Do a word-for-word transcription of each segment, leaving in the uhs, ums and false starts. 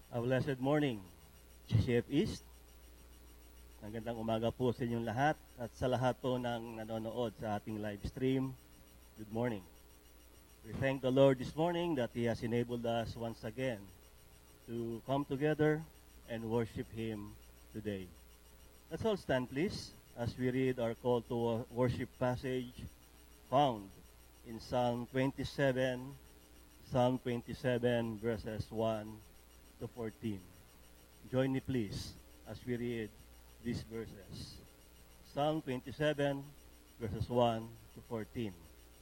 A blessed morning, C F East. Magandang umaga po sa inyong lahat at sa lahat po ng nanonood sa ating live stream. Good morning. We thank the Lord this morning that He has enabled us once again to come together and worship Him today. Let's all stand please as we read our call to worship passage found in Psalm twenty-seven, Psalm twenty-seven verses one to fourteen. Join me please as we read these verses. Psalm twenty-seven verses one to fourteen.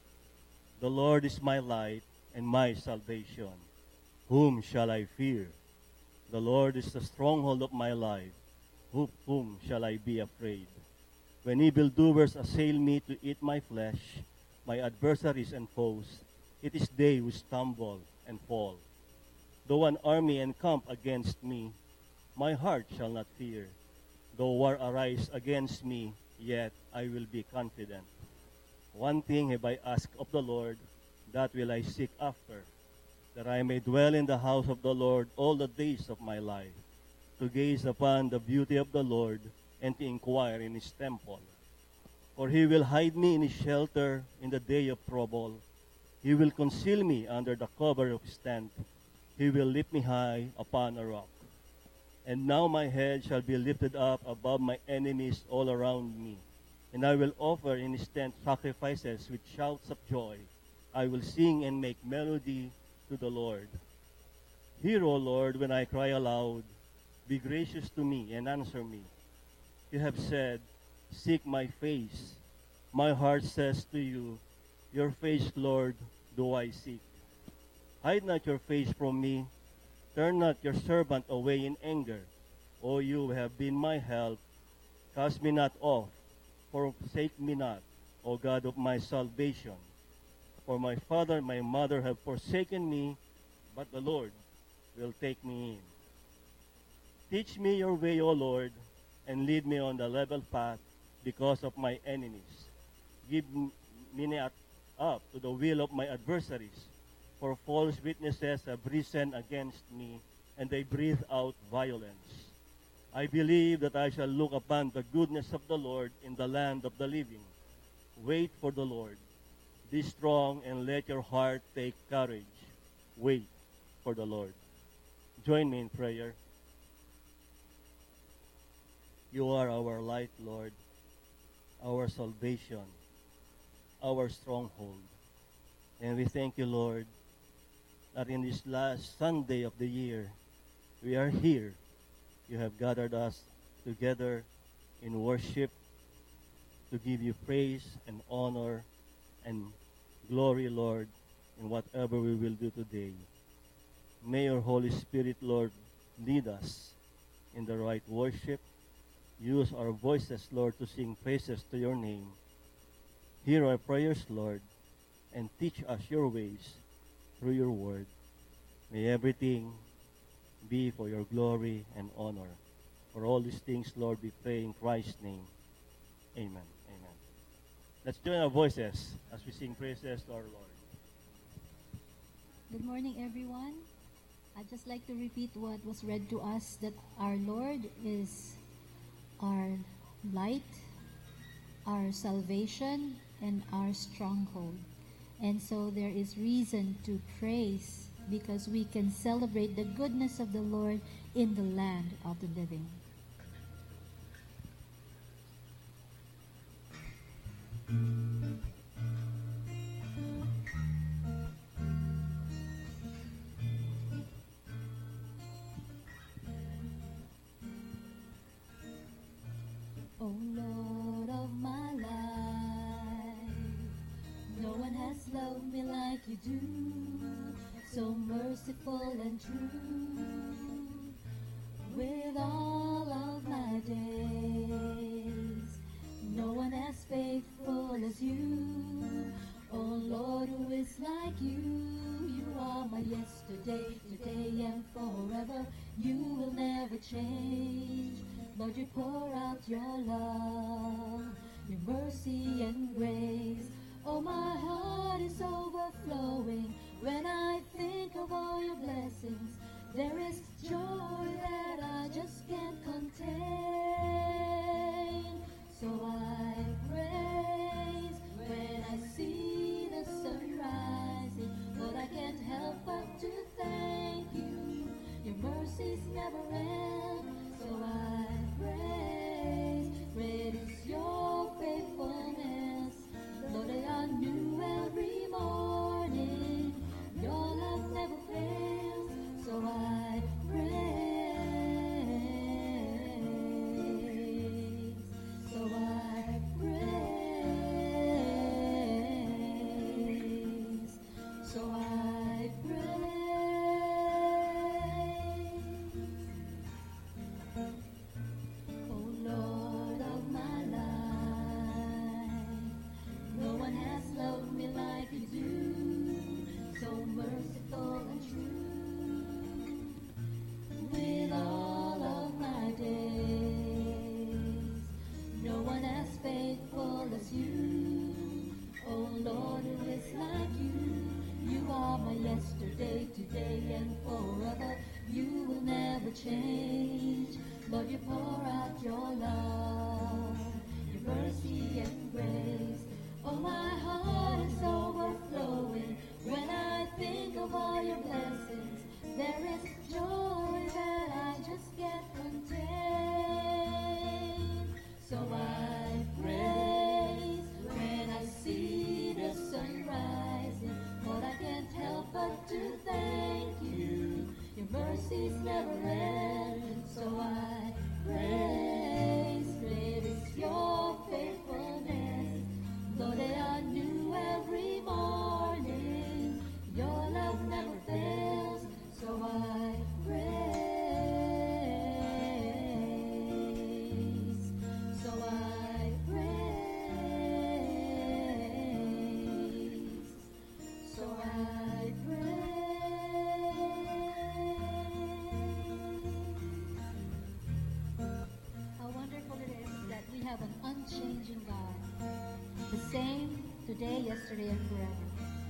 The Lord is my light and my salvation. Whom shall I fear? The Lord is the stronghold of my life. Of whom shall I be afraid? When evildoers assail me to eat my flesh, my adversaries and foes, it is they who stumble and fall. Though an army encamp against me, my heart shall not fear. Though war arise against me, yet I will be confident. One thing have I asked of the Lord, that will I seek after, that I may dwell in the house of the Lord all the days of my life, to gaze upon the beauty of the Lord and to inquire in His temple. For He will hide me in His shelter in the day of trouble. He will conceal me under the cover of His tent. He will lift me high upon a rock. And now my head shall be lifted up above my enemies all around me. And I will offer in His tent sacrifices with shouts of joy. I will sing and make melody to the Lord. Hear, O Lord, when I cry aloud. Be gracious to me and answer me. You have said, seek my face. My heart says to you, your face, Lord, do I seek. Hide not your face from me. Turn not your servant away in anger. O you who have been my help, cast me not off. Forsake me not, O God of my salvation. For my father and my mother have forsaken me, but the Lord will take me in. Teach me your way, O Lord, and lead me on the level path because of my enemies. Give me not up to the will of my adversaries, for false witnesses have risen against me, and they breathe out violence. I believe that I shall look upon the goodness of the Lord in the land of the living. Wait for the Lord. Be strong and let your heart take courage. Wait for the Lord. Join me in prayer. You are our light, Lord, our salvation, our stronghold. And we thank you, Lord, that in this last Sunday of the year, we are here. You have gathered us together in worship to give you praise and honor and glory, Lord, in whatever we will do today. May your Holy Spirit, Lord, lead us in the right worship. Use our voices, Lord, to sing praises to your name. Hear our prayers, Lord, and teach us your ways through your word. May everything be for your glory and honor. For all these things, Lord, we pray in Christ's name. Amen. Amen. Let's join our voices as we sing praises to our Lord. Good morning, everyone. I'd just like to repeat what was read to us, that our Lord is our light, our salvation, and our stronghold. And so there is reason to praise, because we can celebrate the goodness of the Lord in the land of the living. O Lord of my life, no one has loved me like you do, so merciful and true. With all of my days, no one as faithful as you. Oh Lord, who is like you? You are my yesterday, today and forever. You will never change. Lord, you pour out your love, your mercy and grace. Oh, my heart is overflowing when I think of all your blessings There is joy that I just can't contain. So I praise when I see the sun rising. Lord, I can't help but to thank you. Your mercies never end. So I praise. Great is your faithfulness. Lord, they are new every morning. Your love never fails. So I praise. So I praise. So I praise. Oh Lord of my life, no one has loved me like you do, so merciful and true. With all of my days, no one as faithful as you. Oh Lord, who is like you? You are my yesterday, today, and forever. You will never change. Lord, you pour out your love, your mercy and grace. Oh, my heart is overflowing when I think of all your blessings. There is joy that I just can't contain. So I praise when I see the sun rising. Lord, I can't help but to thank you. Your mercies never end. So I praise. Great is your faithfulness. Though they are new every morning, your love never fails. So I praise. So I praise. So I praise. How wonderful it is that we have an unchanging God, the same today, yesterday, and forever.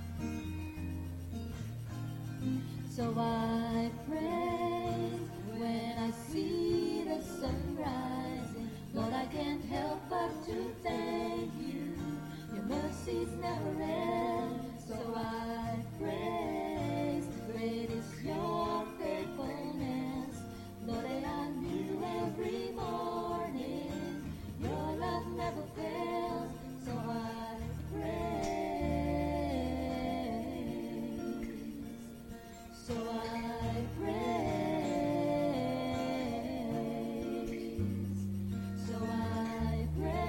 So I praise when I see the sun rising. Lord, I can't help but to thank you. Your mercies never end. So I praise. Great is your faithfulness. Lord, they are new every morning. Your love never fails. So I praise. So I praise. So I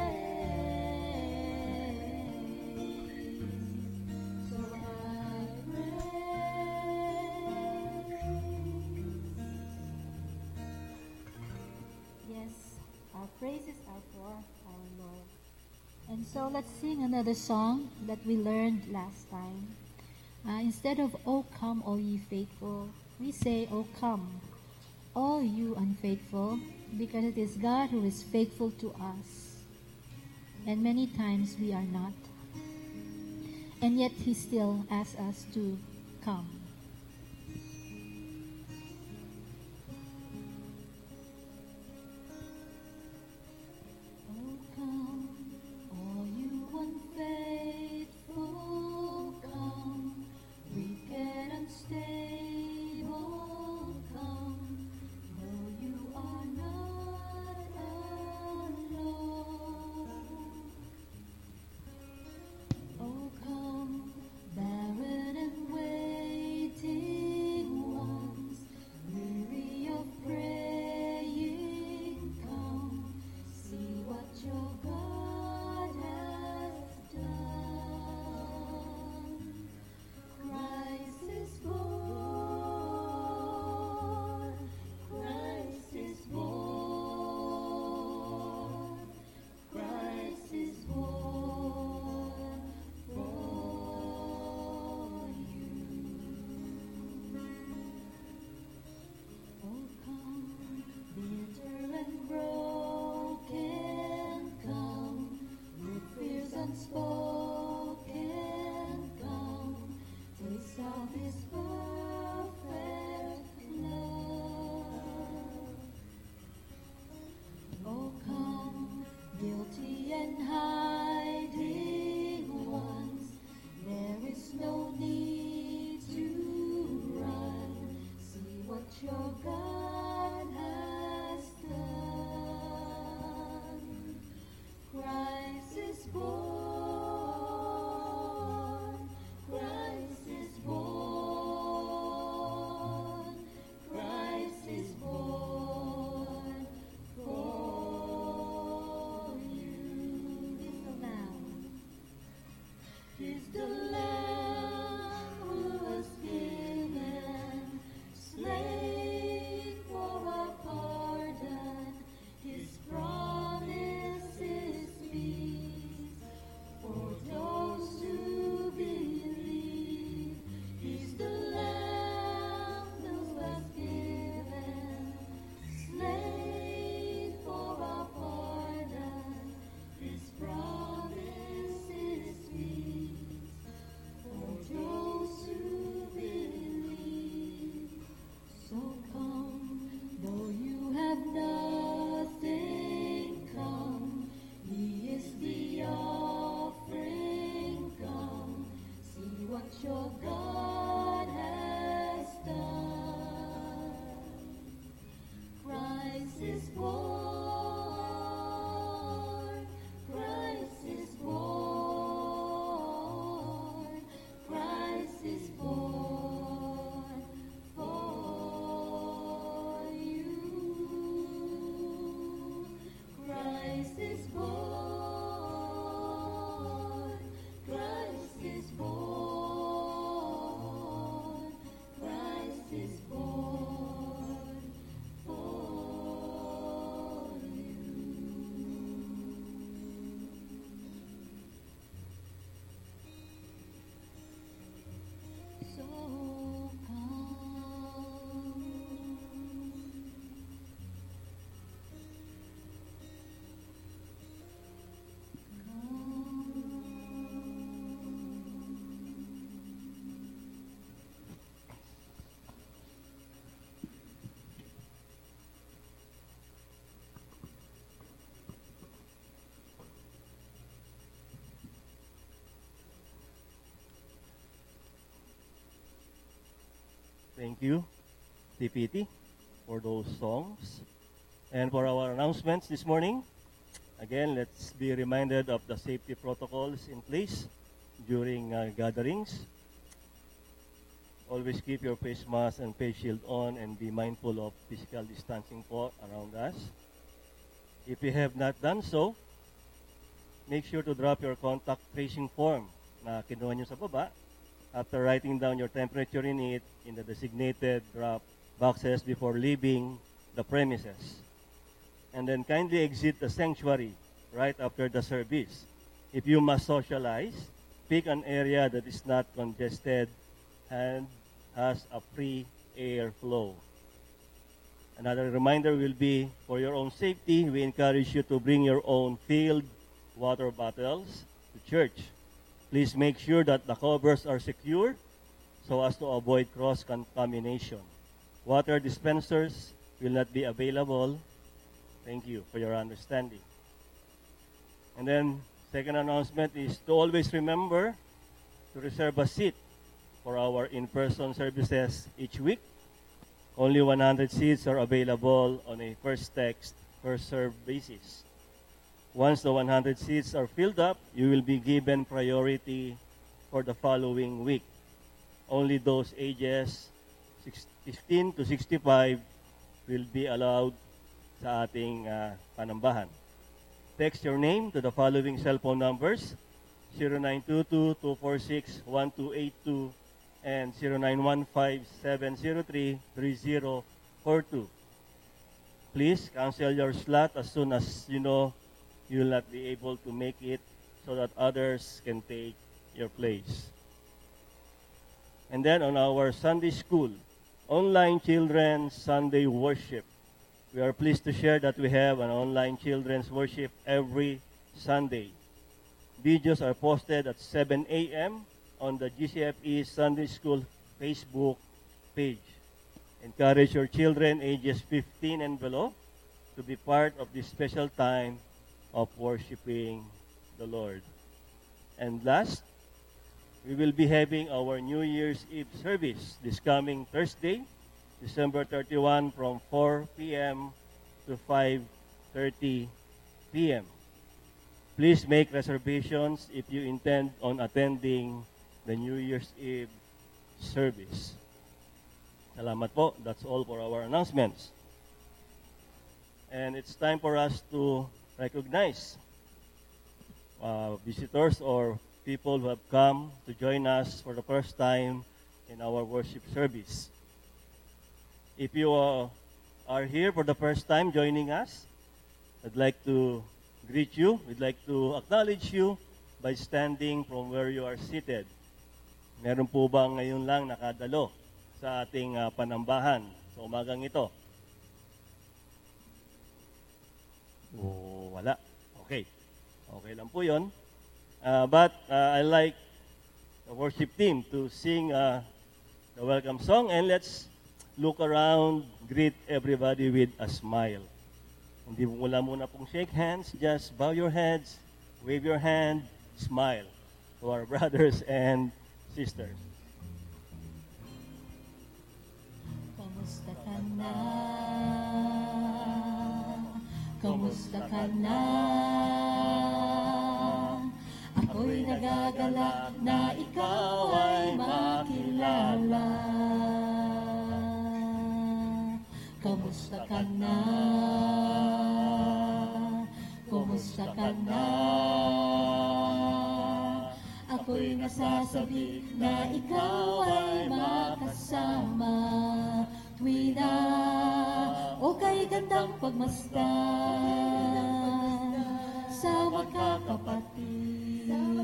praise. So I praise. Yes, our praises are for our Lord. And so let's sing another song that we learned last time. Uh, instead of "O come, all ye faithful," we say, "O come, all you unfaithful," because it is God who is faithful to us. And many times we are not. And yet He still asks us to come. Oh, come, all you unfaithful, come, weak and unstable, come, though you are not alone. Oh, come, barren and waiting ones, weary of praying, come, see what your God has done. Christ is born, Christ is born, Christ is born for you. Oh, come, bitter and broken, come. and hiding ones. There is no need to run. See what your God has done. Christ is born. Christ is born. Christ is born for you. Listen now. He's the Lamb who was given, slain for our pardon. His promise is peace for those who believe. He's the Lamb who was given, slain for our pardon. His promise is peace for those who believe. So come, though you have nothing, come. He is the offering, come. See what your God has done. Christ is born. Christ is born. Christ is born for you. Christ is born. Christ is born. Christ is born for you. So come. Thank you, T P T, for those songs. And for our announcements this morning, again, let's be reminded of the safety protocols in place during uh, gatherings. Always keep your face mask and face shield on and be mindful of physical distancing po around us. If you have not done so, make sure to drop your contact tracing form na kinuha nyo sa baba after writing down your temperature in it in the designated drop boxes before leaving the premises. And then kindly exit the sanctuary right after the service. If you must socialize, pick an area that is not congested and has a free air flow. Another reminder will be, for your own safety, we encourage you to bring your own filled water bottles to church. Please make sure that the covers are secure so as to avoid cross-contamination. Water dispensers will not be available. Thank you for your understanding. And then, second announcement is to always remember to reserve a seat for our in-person services each week. Only one hundred seats are available on a first text, first served basis. Once the one hundred seats are filled up, you will be given priority for the following week. Only those ages fifteen to sixty-five will be allowed sa ating uh, panambahan. Text your name to the following cell phone numbers, zero nine two two, two four six, one two eight two and zero nine one five, seven zero three, three zero four two. Please cancel your slot as soon as you know you will not be able to make it so that others can take your place. And then on our Sunday school, online children's Sunday worship, we are pleased to share that we have an online children's worship every Sunday. Videos are posted at seven a.m. on the G C F E Sunday School Facebook page. Encourage your children ages fifteen and below to be part of this special time of worshiping the Lord. And last, we will be having our New Year's Eve service this coming Thursday, December thirty-first from four p.m. to five thirty p.m. Please make reservations if you intend on attending the New Year's Eve service. Salamat po. That's all for our announcements. And it's time for us to recognize uh, visitors or people who have come to join us for the first time in our worship service. If you uh, are here for the first time joining us, I'd like to greet you. We'd like to acknowledge you by standing from where you are seated. Meron po ba ngayon lang nakadalo sa ating uh, panambahan sa umagang ito? O, wala. Okay. Okay lang po yun. Uh, but uh, I like the worship team to sing uh, the welcome song, and let's look around, greet everybody with a smile. Hindi mo wala muna pong shake hands, just bow your heads, wave your hand, smile to our brothers and sisters. Kamusta ka na? Kamusta ka na? Ako'y nagagalak na ikaw ay makilala. Kamusta ka na? Kamusta ka na? Ako'y nasasabi na ikaw ay makasama tuwi na o kay gandang pagmasdan sa magkakapatid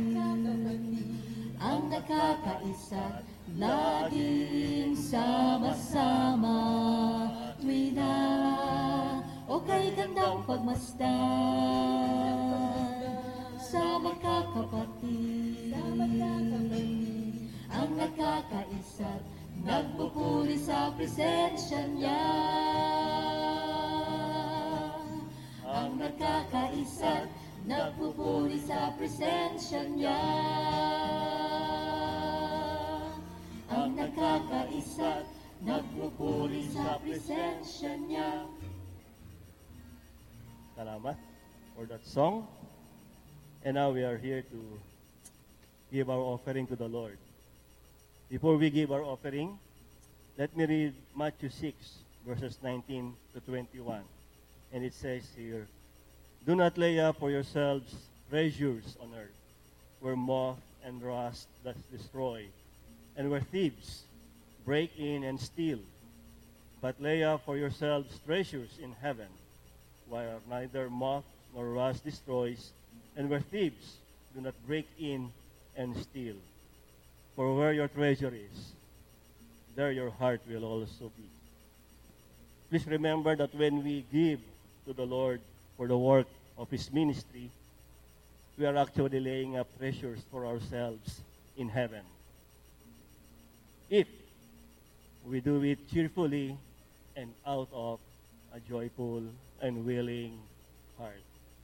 ang nakakaisa laging sama-sama tuwi na o kay gandang pagmasdan sa magkakapatid ang nakakaisa nagpupuri sa presensya niya ang nakakaisa nagpupuri sa presensya niya ang nakakaisa nagpupuri sa presensya niya. Salamat for that song. And now we are here to give our offering to the Lord. Before we give our offering, let me read Matthew six, verses nineteen to twenty-one. And it says here, "Do not lay up for yourselves treasures on earth, where moth and rust does destroy, and where thieves break in and steal. But lay up for yourselves treasures in heaven, where neither moth nor rust destroys, and where thieves do not break in and steal. For where your treasure is, there your heart will also be." Please remember that when we give to the Lord for the work of His ministry, we are actually laying up treasures for ourselves in heaven. If we do it cheerfully and out of a joyful and willing heart.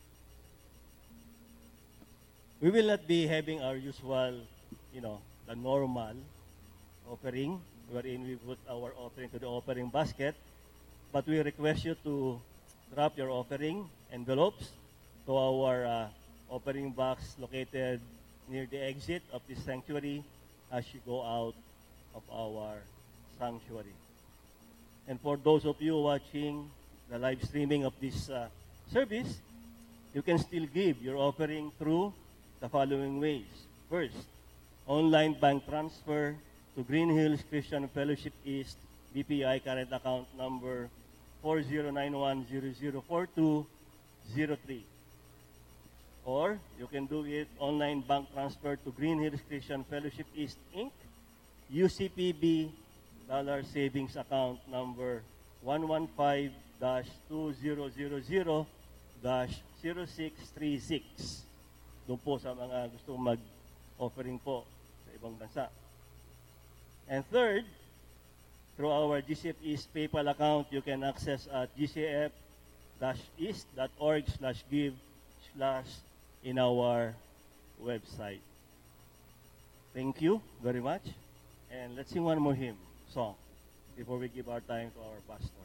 We will not be having our usual, you know, the normal offering, wherein we put our offering to the offering basket, but we request you to drop your offering envelopes to our uh, offering box located near the exit of this sanctuary as you go out of our sanctuary. And for those of you watching the live streaming of this uh, service, you can still give your offering through the following ways. First, online bank transfer to Green Hills Christian Fellowship East B P I current account number four zero nine one zero zero four two zero three. Or you can do it online bank transfer to Green Hills Christian Fellowship East Incorporated, U C P B dollar savings account number one one five dash two zero zero zero dash zero six three six. Doon po sa mga gustong mag-offering po sa ibang bansa. And third, through our G C F East PayPal account, you can access at g c f dash east dot org slash give slash in our website. Thank you very much. And let's sing one more hymn song before we give our time to our pastor.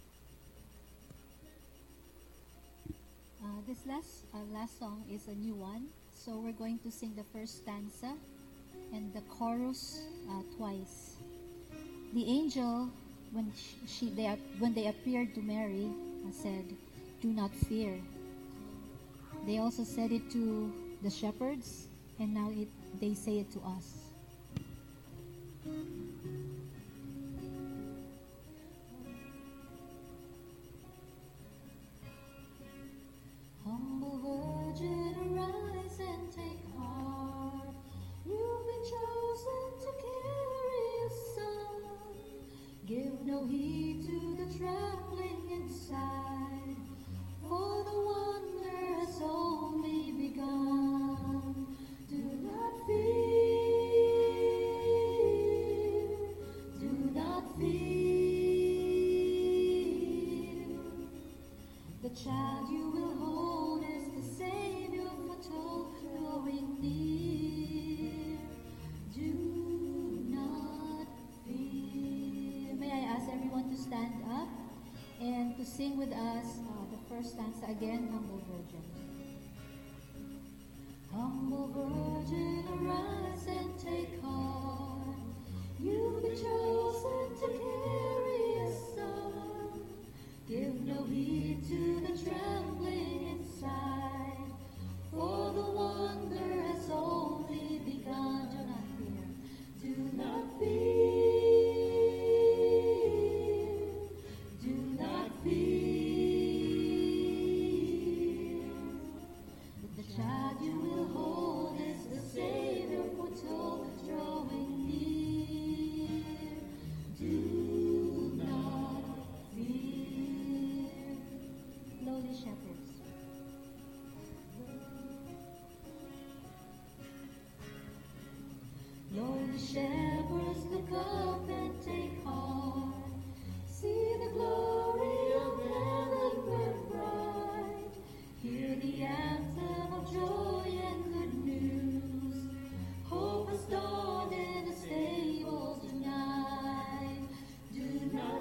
Uh, this last uh, last song is a new one, so we're going to sing the first stanza and the chorus uh, twice. The angel, when she, she they ap- when they appeared to Mary, uh, said, "Do not fear." They also said it to the shepherds, and now it, they say it to us. Humble virgin, arise and take heart. You've been chosen to carry a son. Give no heed to the trembling inside, for the wonder has only begun. Do not fear, do not fear. The child you will hold is the Savior foretold, drawing near. Do not fear. May I ask everyone to stand up and to sing with us uh, the first stanza again, Humble Virgin. Humble Virgin, arise and take heart. You've been chosen to carry a son. Give no heed to the trembling inside, for the wonder has only begun. Do not fear, do not fear, do not fear. The child you will hold is the Savior foretold, drawing near. Do not fear. Lowly shepherds. Lowly shepherds, look up and take heart. See the glory of heaven burn bright. Hear the anthem of joy and good news. Hope has dawned in the stables tonight. Do not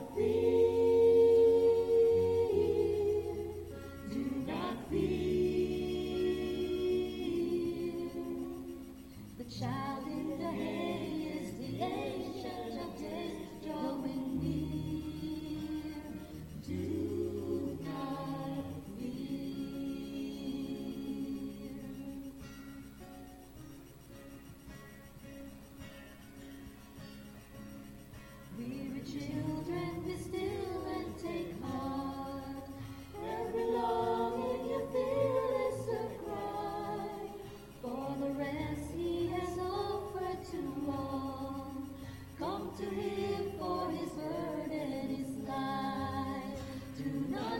fear, do not fear. The child in the hay is the ancient of days, drawing near. Do not fear. Weary children, be still and take heart. Every longing you feel is a cry. For the rest he has offered too long. Come to him, for his burden is light. Do not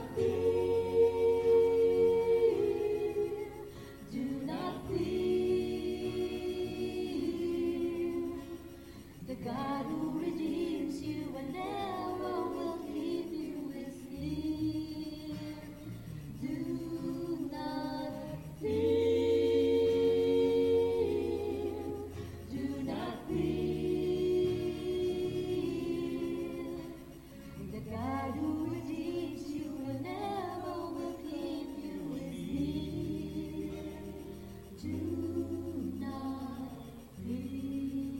fear, do not fear. The God who redeems you and never will keep you is near. Do not fear, do not fear. The God who redeems you and never will keep you is near. Do not fear.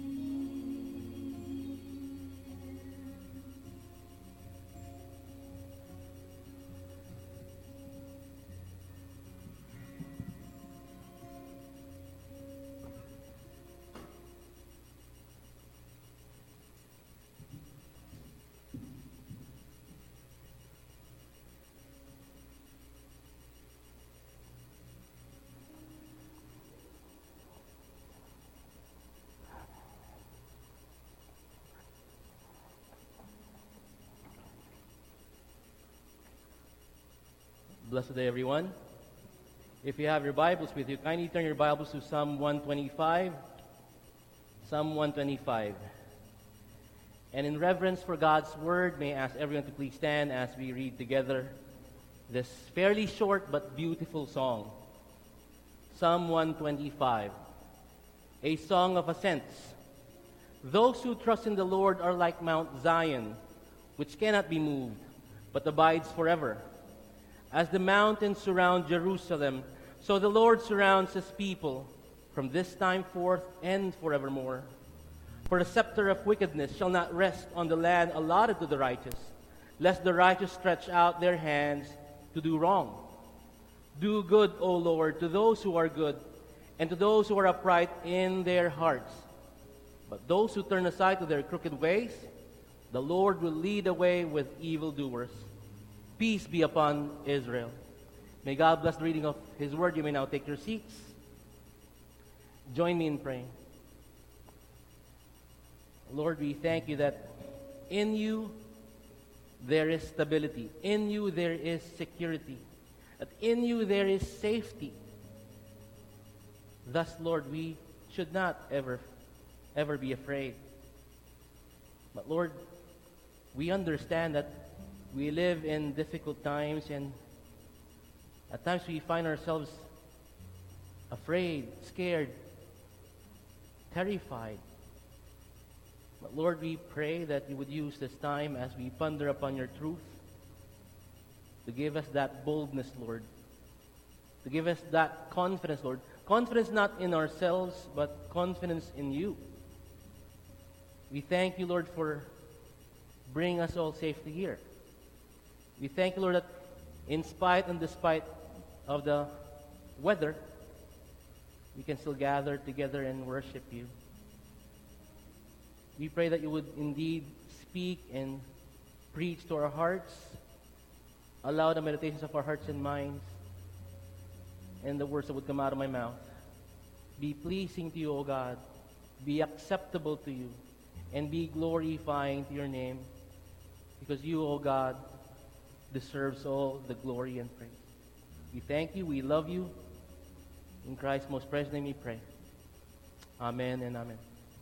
Blessed day, everyone. If you have your Bibles with you, kindly turn your Bibles to Psalm one twenty-five. Psalm one twenty-five. And in reverence for God's Word, may I ask everyone to please stand as we read together this fairly short but beautiful song. Psalm one twenty-five, a song of ascents. Those who trust in the Lord are like Mount Zion, which cannot be moved, but abides forever. As the mountains surround Jerusalem, so the Lord surrounds his people from this time forth and forevermore. For the scepter of wickedness shall not rest on the land allotted to the righteous, lest the righteous stretch out their hands to do wrong. Do good, O Lord, to those who are good, and to those who are upright in their hearts. But those who turn aside to their crooked ways, the Lord will lead away with evildoers. Peace be upon Israel. May God bless the reading of his word. You may now take your seats. Join me in praying. Lord, we thank you that in you there is stability. In you there is security. That in you there is safety. Thus, Lord, we should not ever, ever be afraid. But Lord, we understand that we live in difficult times, and at times we find ourselves afraid, scared, terrified. But Lord, we pray that you would use this time as we ponder upon your truth to give us that boldness, Lord, to give us that confidence, Lord. Confidence not in ourselves, but confidence in you. We thank you, Lord, for bringing us all safely here. We thank you, Lord, that in spite and despite of the weather, we can still gather together and worship you. We pray that you would indeed speak and preach to our hearts. Allow the meditations of our hearts and minds and the words that would come out of my mouth be pleasing to you, O God, be acceptable to you, and be glorifying to your name, because you, O God, deserves all the glory and praise. We thank you, we love you. In Christ's most precious name we pray. Amen and amen.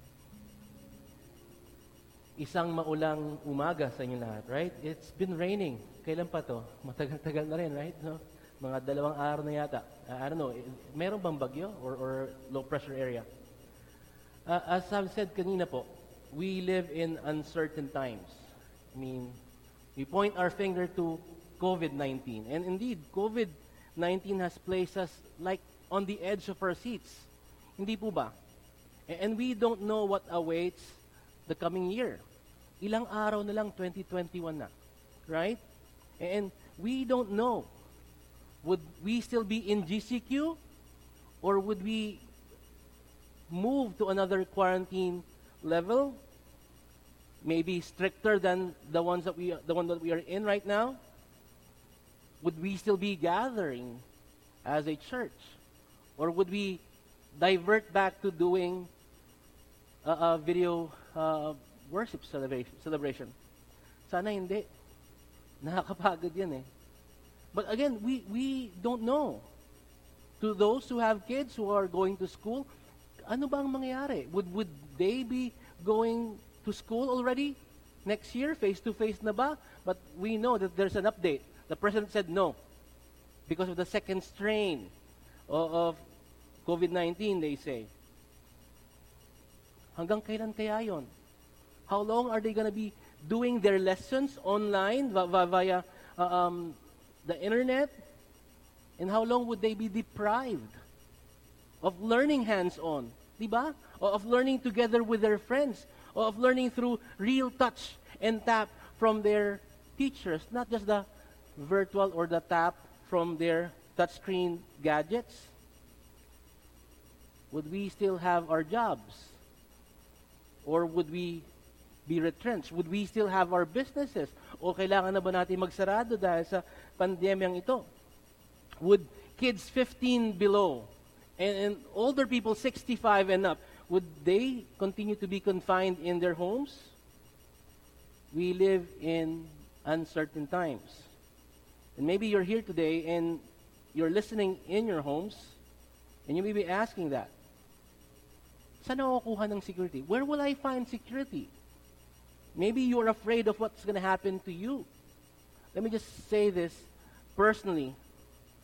Isang maulang umaga sa inyo lahat, right? It's been raining. Kailan pa to? Matagal-tagal na rin, right? No? Mga dalawang araw na yata. Uh, I don't know, meron bang bagyo or, or low pressure area? Uh, as I've said kanina po, we live in uncertain times. I mean, we point our finger to COVID nineteen. And indeed, COVID nineteen has placed us like on the edge of our seats. Hindi po ba? And we don't know what awaits the coming year. Ilang araw na lang, twenty twenty-one na. Right? And we don't know. Would we still be in G C Q? Or would we move to another quarantine level? Maybe stricter than the ones that we the one that we are in right now? Would we still be gathering as a church? Or would we divert back to doing a, a video uh, worship celebration, celebration? Sana hindi. Nakakapagod yan eh. But again, we, we don't know. To those who have kids who are going to school, ano bang mangyayari? Would, would they be going to school already next year, face-to-face na ba? But we know that there's an update. The president said no because of the second strain of, of COVID nineteen, they say. Hanggang kailan kaya yon? How long are they going to be doing their lessons online va- va- via uh, um, the internet? And how long would they be deprived of learning hands-on? Diba? Or of learning together with their friends, or of learning through real touch and tap from their teachers, not just the virtual or the tap from their touchscreen gadgets? Would we still have our jobs? Or would we be retrenched? Would we still have our businesses? O kailangan na ba natin magsarado dahil sa pandemyang ito? Would kids fifteen below and, and older people sixty-five and up, would they continue to be confined in their homes? We live in uncertain times. And maybe you're here today and you're listening in your homes, and you may be asking that. Saan ako kukuha ng security? Where will I find security? Maybe you're afraid of what's going to happen to you. Let me just say this personally.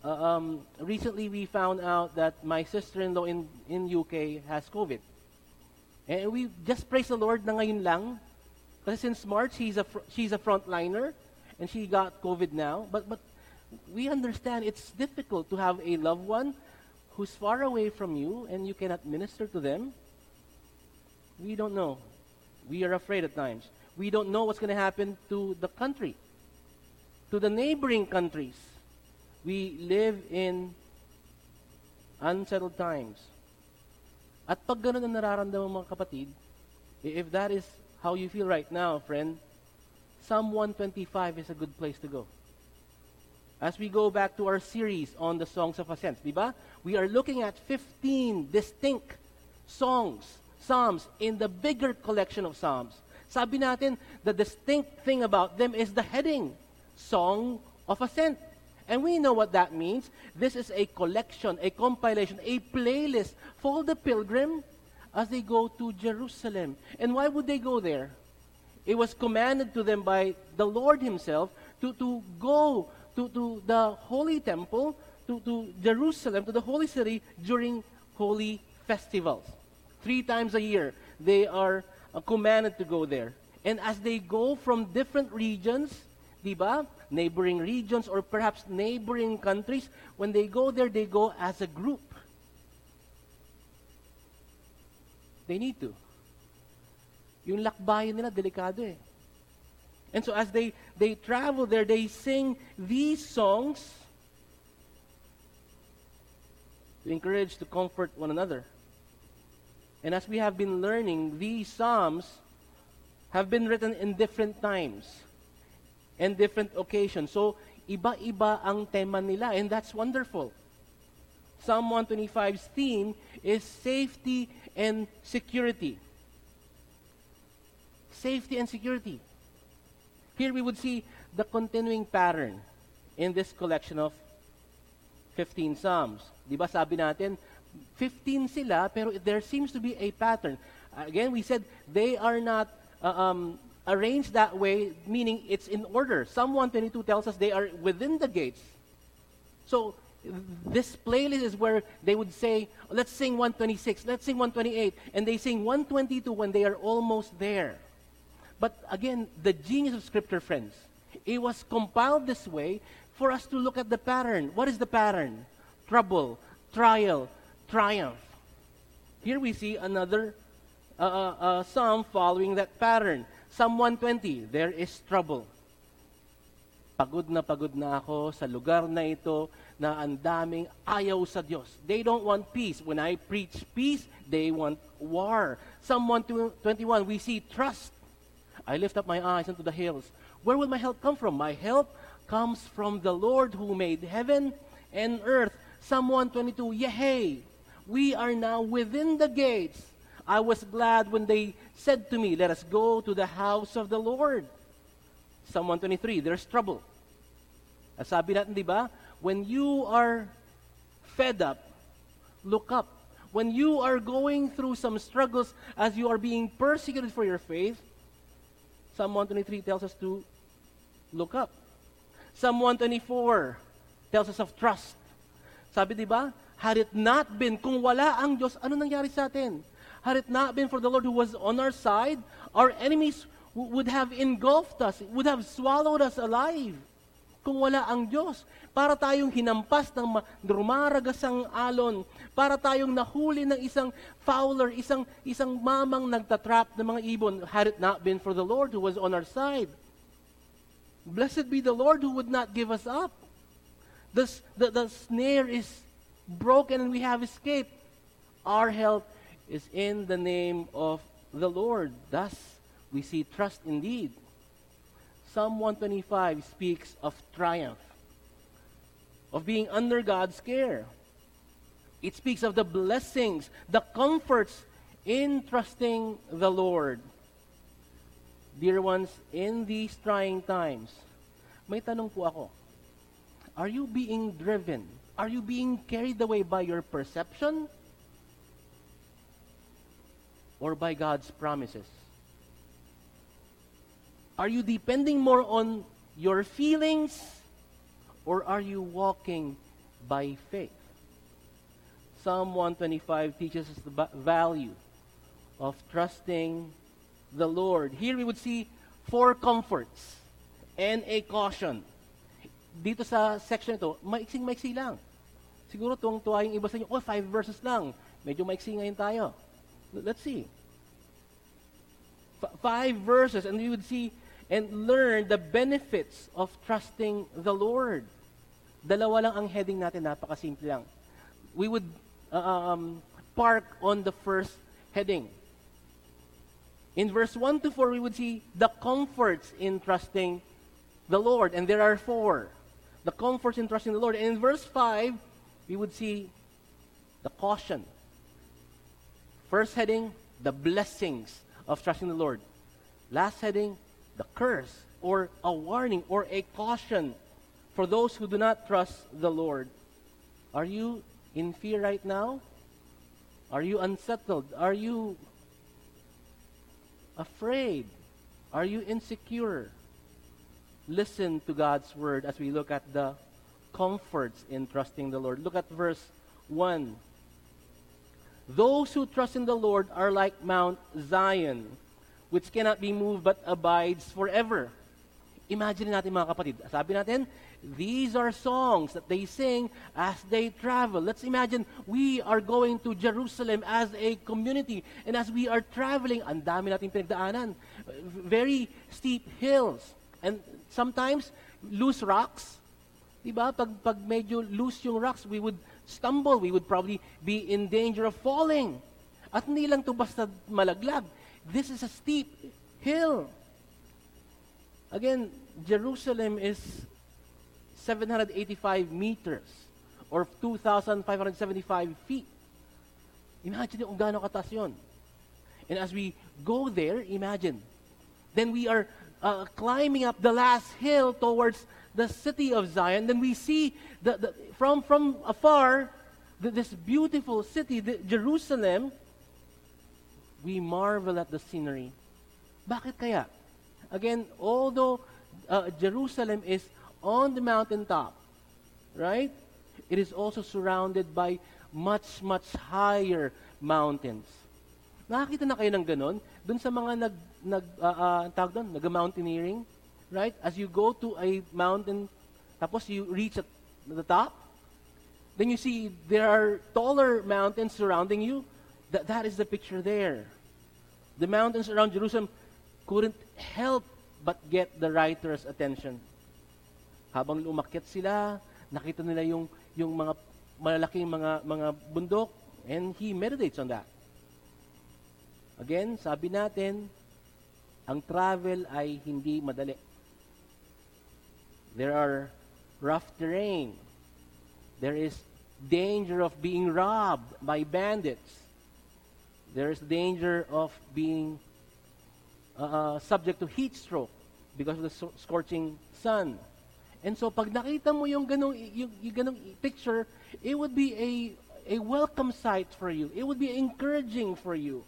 uh, um, recently we found out that my sister-in-law in, in U K has COVID. And we just praise the Lord na ngayon lang. Kasi since March, he's a fr- she's a frontliner, and she got COVID now. But, but we understand it's difficult to have a loved one who's far away from you and you cannot minister to them. We don't know. We are afraid at times. We don't know what's going to happen to the country, to the neighboring countries. We live in unsettled times. At pag ganun ang nararamdaman mga kapatid, i- if that is how you feel right now, friend, Psalm one twenty-five is a good place to go. As we go back to our series on the Songs of Ascents, di ba? We are looking at fifteen distinct songs, psalms, in the bigger collection of psalms. Sabi natin, the distinct thing about them is the heading, Song of Ascent. And we know what that means. This is a collection, a compilation, a playlist for the pilgrim as they go to Jerusalem. And why would they go there? It was commanded to them by the Lord himself to, to go to, to the holy temple, to, to Jerusalem, to the holy city during holy festivals. Three times a year, they are uh, commanded to go there. And as they go from different regions, diba, neighboring regions or perhaps neighboring countries, when they go there, they go as a group. They need to. Yung lakbayan nila, delikado eh. And so as they, they travel there, they sing these songs to encourage, to comfort one another. And as we have been learning, these psalms have been written in different times and different occasions. So, iba-iba ang tema nila, and that's wonderful. Psalm one twenty-five's theme is safety and security. Safety and security. Here we would see the continuing pattern in this collection of fifteen Psalms. Di ba sabi natin, fifteen sila, pero there seems to be a pattern. Again, we said they are not uh, um, arranged that way, meaning it's in order. Psalm one twenty-two tells us they are within the gates. So, this playlist is where they would say, let's sing one twenty-six, let's sing one twenty-eight, and they sing one twenty-two when they are almost there. But again, the genius of Scripture, friends, it was compiled this way for us to look at the pattern. What is the pattern? Trouble, trial, triumph. Here we see another uh, uh, uh, psalm following that pattern. Psalm one twenty, there is trouble. Pagod na pagod na ako sa lugar na ito na ang daming ayaw sa Diyos. They don't want peace. When I preach peace, they want war. Psalm one twenty-one, we see trust. I lift up my eyes unto the hills. Where will my help come from? My help comes from the Lord who made heaven and earth. Psalm one twenty-two, yea, we are now within the gates. I was glad when they said to me, let us go to the house of the Lord. Psalm one twenty-three, there's trouble. As sabi natin, di ba? When you are fed up, look up. When you are going through some struggles as you are being persecuted for your faith, Psalm one twenty-three tells us to look up. Psalm one twenty-four tells us of trust. Sabi, di ba? Had it not been, kung wala ang Diyos, ano nangyari sa atin? Had it not been for the Lord who was on our side, our enemies w- would have engulfed us, would have swallowed us alive. Kung wala ang Diyos, para tayong hinampas ng ma- rumaragasang alon, para tayong nahuli ng isang fowler, isang, isang mamang nagtatrap ng mga ibon, had it not been for the Lord who was on our side. Blessed be the Lord who would not give us up. The, the, the snare is broken and we have escaped. Our help is in the name of the Lord. Thus, we see trust indeed. Psalm one twenty-five speaks of triumph, of being under God's care. It speaks of the blessings, the comforts in trusting the Lord. Dear ones, in these trying times, may tanong po ako, are you being driven? Are you being carried away by your perception or by God's promises? Are you depending more on your feelings or are you walking by faith. Psalm one twenty-five teaches us the ba- value of trusting the Lord. Here we would see four comforts and a caution. Dito sa section ito, maiksing-maiksi lang. Siguro tuwang-tuwa yung iba sa inyo, oh, five verses lang. Medyo maiksi ngayon tayo. Let's see. F- five verses, and we would see and learn the benefits of trusting the Lord. Dalawa lang ang heading natin, napakasimple lang. We would uh, um, park on the first heading. In verse one to four, we would see the comforts in trusting the Lord, and there are four. The comforts in trusting the Lord. And in verse five, we would see the caution. First heading, the blessings of trusting the Lord. Last heading, the curse, or a warning, or a caution for those who do not trust the Lord. Are you in fear right now? Are you unsettled? Are you afraid? Are you insecure? Listen to God's word as we look at the comforts in trusting the Lord. Look at verse one. Those who trust in the Lord are like Mount Zion, which cannot be moved but abides forever. Imagine natin mga kapatid. Sabi natin, these are songs that they sing as they travel. Let's imagine we are going to Jerusalem as a community. And as we are traveling, ang dami nating pinagdaanan. Very steep hills. And sometimes, loose rocks. Diba? Pag, pag medyo loose yung rocks, we would stumble. We would probably be in danger of falling. At hindi lang to basta malaglag. This is a steep hill. Again, Jerusalem is seven hundred eighty-five meters or two thousand five hundred seventy-five feet. Imagine kung gaano kataas yun. And as we go there, imagine, then we are uh, climbing up the last hill towards the city of Zion. Then we see the, the, from, from afar the, this beautiful city, the, Jerusalem. We marvel at the scenery. Bakit kaya? Again, although uh, Jerusalem is on the mountaintop, right? It is also surrounded by much, much higher mountains. Nakakita na kayo ng ganon? Doon sa mga nag, nag uh, uh, tawag doon, nag-mountaineering, right? As you go to a mountain, tapos you reach at the top, then you see there are taller mountains surrounding you. That, that is the picture there. The mountains around Jerusalem couldn't help but get the writer's attention. Habang umakyat sila, nakita nila yung yung mga malalaking mga mga bundok, and he meditates on that. Again, sabi natin, ang travel ay hindi madali. There are rough terrain. There is danger of being robbed by bandits. There is danger of being uh, subject to heat stroke because of the so- scorching sun. And so pag nakita mo yung ganong, yung, yung ganong picture, it would be a, a welcome sight for you. It would be encouraging for you.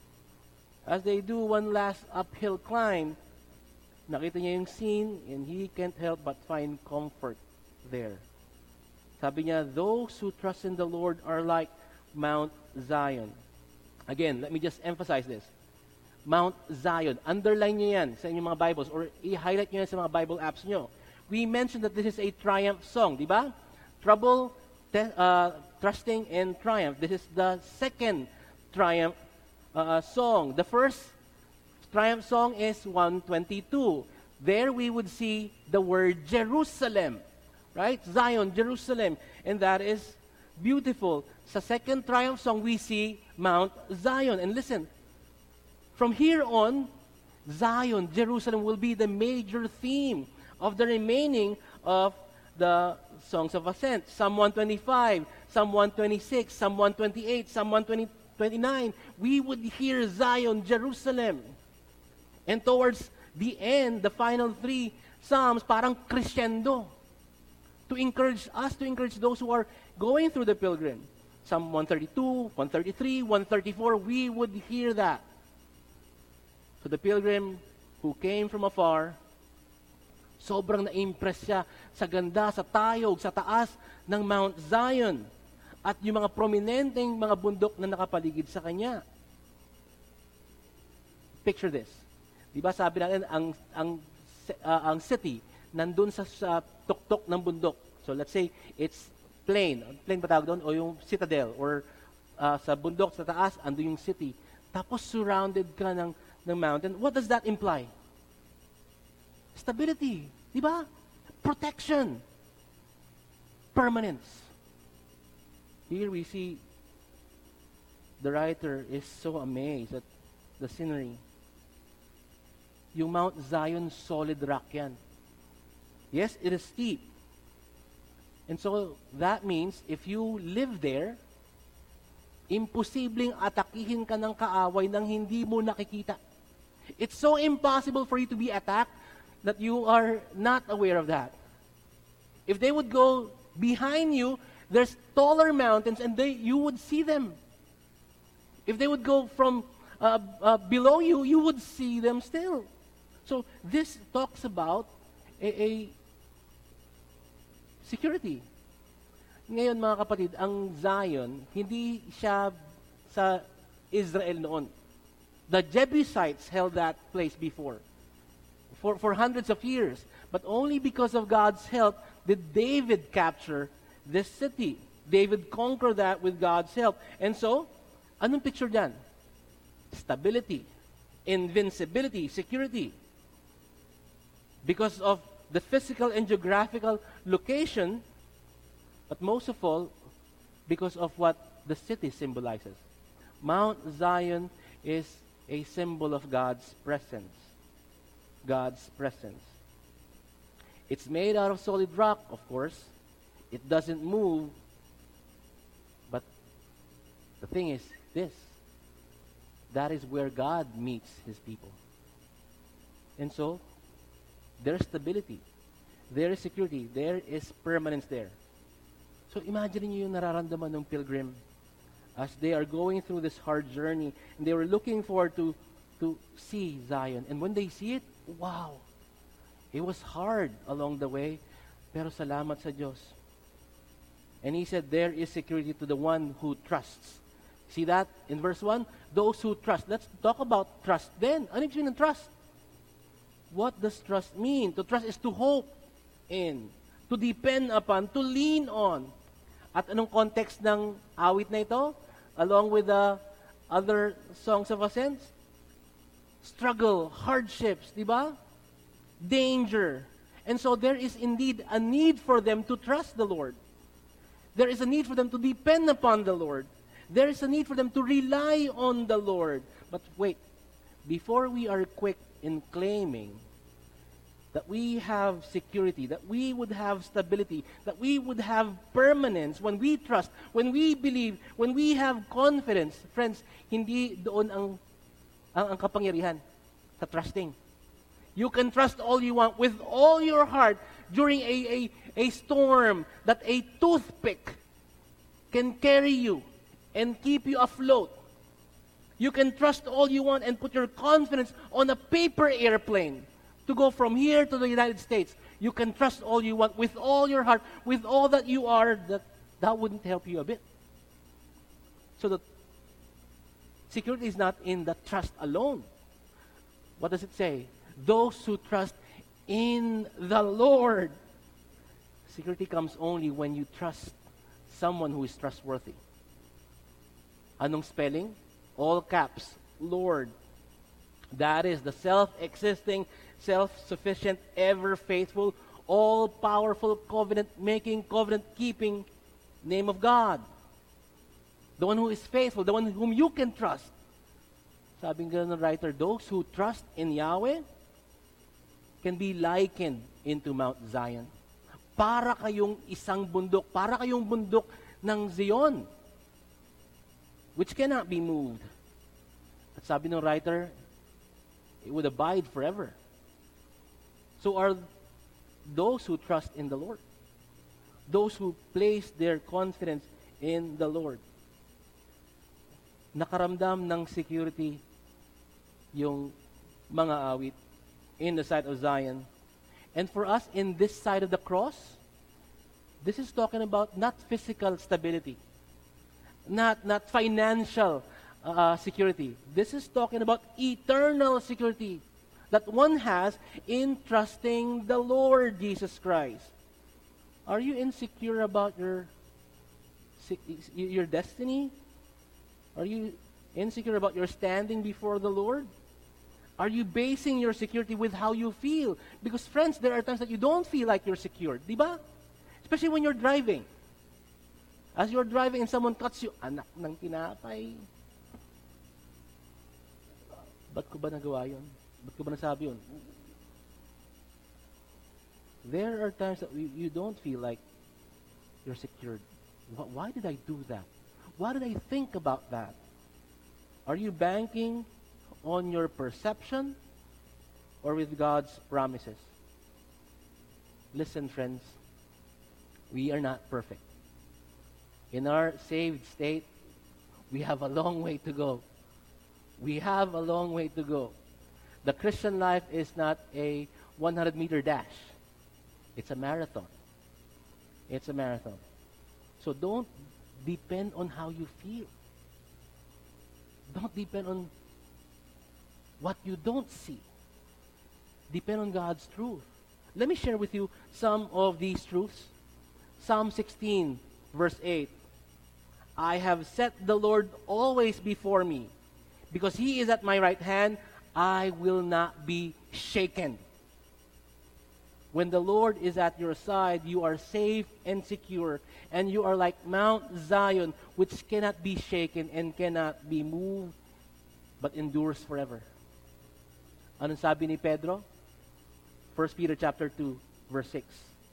As they do one last uphill climb, nakita niya yung scene and he can't help but find comfort there. Sabi niya, those who trust in the Lord are like Mount Zion. Again, let me just emphasize this. Mount Zion. Underline niyo yan sa inyong mga Bibles or i-highlight niyo yan sa mga Bible apps niyo. We mentioned that this is a triumph song, di ba? Trouble, te- uh, trusting, and triumph. This is the second triumph uh, song. The first triumph song is one twenty-two. There we would see the word Jerusalem. Right? Zion, Jerusalem. And that is beautiful. Sa second triumph song, we see Mount Zion. And listen, from here on, Zion, Jerusalem will be the major theme of the remaining of the songs of ascent. Psalm one twenty-five, Psalm one twenty-six, Psalm one twenty-eight, Psalm one twenty-nine. We would hear Zion, Jerusalem. And towards the end, the final three Psalms, parang crescendo. To encourage us, to encourage those who are going through the pilgrim. Psalm one thirty-two, one thirty-three, one thirty-four, we would hear that. To the pilgrim who came from afar, Sobrang na-impress siya sa ganda, sa tayog, sa taas ng Mount Zion at yung mga prominenteng mga bundok na nakapaligid sa kanya. Picture this. Di ba sabi natin, ang, ang, uh, ang city nandun sa, sa tuktok ng bundok. So let's say it's plain. Plain ba tawag doon? O yung citadel or uh, sa bundok, sa taas, ando yung city. Tapos surrounded ka ng, ng mountain. What does that imply? Stability. Di ba? Protection. Permanence. Here we see the writer is so amazed at the scenery. Yung Mount Zion, solid rock yan. Yes, it is steep. And so, that means, if you live there, imposibleng atakihin ka ng kaaway nang hindi mo nakikita. It's so impossible for you to be attacked that you are not aware of that. If they would go behind you, there's taller mountains and they, you would see them. If they would go from uh, uh, below you, you would see them still. So, this talks about a, a security. Ngayon mga kapatid, ang Zion, hindi siya sa Israel noon. The Jebusites held that place before. For, for hundreds of years. But only because of God's help did David capture this city. David conquered that with God's help. And so, anong picture dyan? Stability, invincibility, security. Because of the physical and geographical location, but most of all, because of what the city symbolizes. Mount Zion is a symbol of God's presence. God's presence. It's made out of solid rock, of course. It doesn't move. But the thing is this. That is where God meets His people. And so, there's stability. There is security. There is permanence there. So imagine niyo yung nararamdaman ng pilgrim as they are going through this hard journey and they were looking forward to, to see Zion. And when they see it, wow! It was hard along the way, pero salamat sa Diyos. And He said, there is security to the one who trusts. See that in verse one? Those who trust. Let's talk about trust then. Ano ibig sabihin ng trust? What does trust mean? To trust is to hope in, to depend upon, to lean on. At anong context ng awit na ito? Along with the other songs of ascents? Struggle, hardships, di ba? Danger. And so there is indeed a need for them to trust the Lord. There is a need for them to depend upon the Lord. There is a need for them to rely on the Lord. But wait, before we are quick in claiming that we have security, that we would have stability, that we would have permanence when we trust, when we believe, when we have confidence, friends, hindi doon ang, ang, ang kapangyarihan sa trusting. You can trust all you want with all your heart during a, a, a storm that a toothpick can carry you and keep you afloat. You can trust all you want and put your confidence on a paper airplane to go from here to the United States. You can trust all you want with all your heart, with all that you are. That, that wouldn't help you a bit. So the security is not in the trust alone. What does it say? Those who trust in the Lord. Security comes only when you trust someone who is trustworthy. Anong spelling? All caps, Lord. That is the self-existing, self-sufficient, ever-faithful, all-powerful, covenant-making, covenant-keeping name of God. The one who is faithful, the one whom you can trust. Sabi nga ng writer, those who trust in Yahweh can be likened into Mount Zion. Para kayong isang bundok, para kayong bundok ng Zion, which cannot be moved. At sabi ng writer, it would abide forever. So are those who trust in the Lord, those who place their confidence in the Lord. Nakaramdam ng security yung mga awit in the sight of Zion. And for us in this side of the cross, this is talking about not physical stability, not, not financial uh, security. This is talking about eternal security that one has in trusting the Lord Jesus Christ. Are you insecure about your, your destiny? Are you insecure about your standing before the Lord? Are you basing your security with how you feel? Because friends, there are times that you don't feel like you're secure. Di ba? Especially when you're driving. As you're driving and someone cuts you, anak ng tinapay. Ba't ko ba nagawa yun? Ba't ko ba nasabi yun? There are times that you, you don't feel like you're secured. Wh- Why did I do that? Why did I think about that? Are you banking on your perception or with God's promises? Listen, friends, we are not perfect. In our saved state, we have a long way to go. We have a long way to go. The Christian life is not a one hundred meter dash. It's a marathon. It's a marathon. So don't depend on how you feel. Don't depend on what you don't see. Depend on God's truth. Let me share with you some of these truths. Psalm sixteen, verse eight. I have set the Lord always before me. Because He is at my right hand, I will not be shaken. When the Lord is at your side, you are safe and secure. And you are like Mount Zion, which cannot be shaken and cannot be moved, but endures forever. Anong sabi ni Pedro? First Peter chapter two, verse six.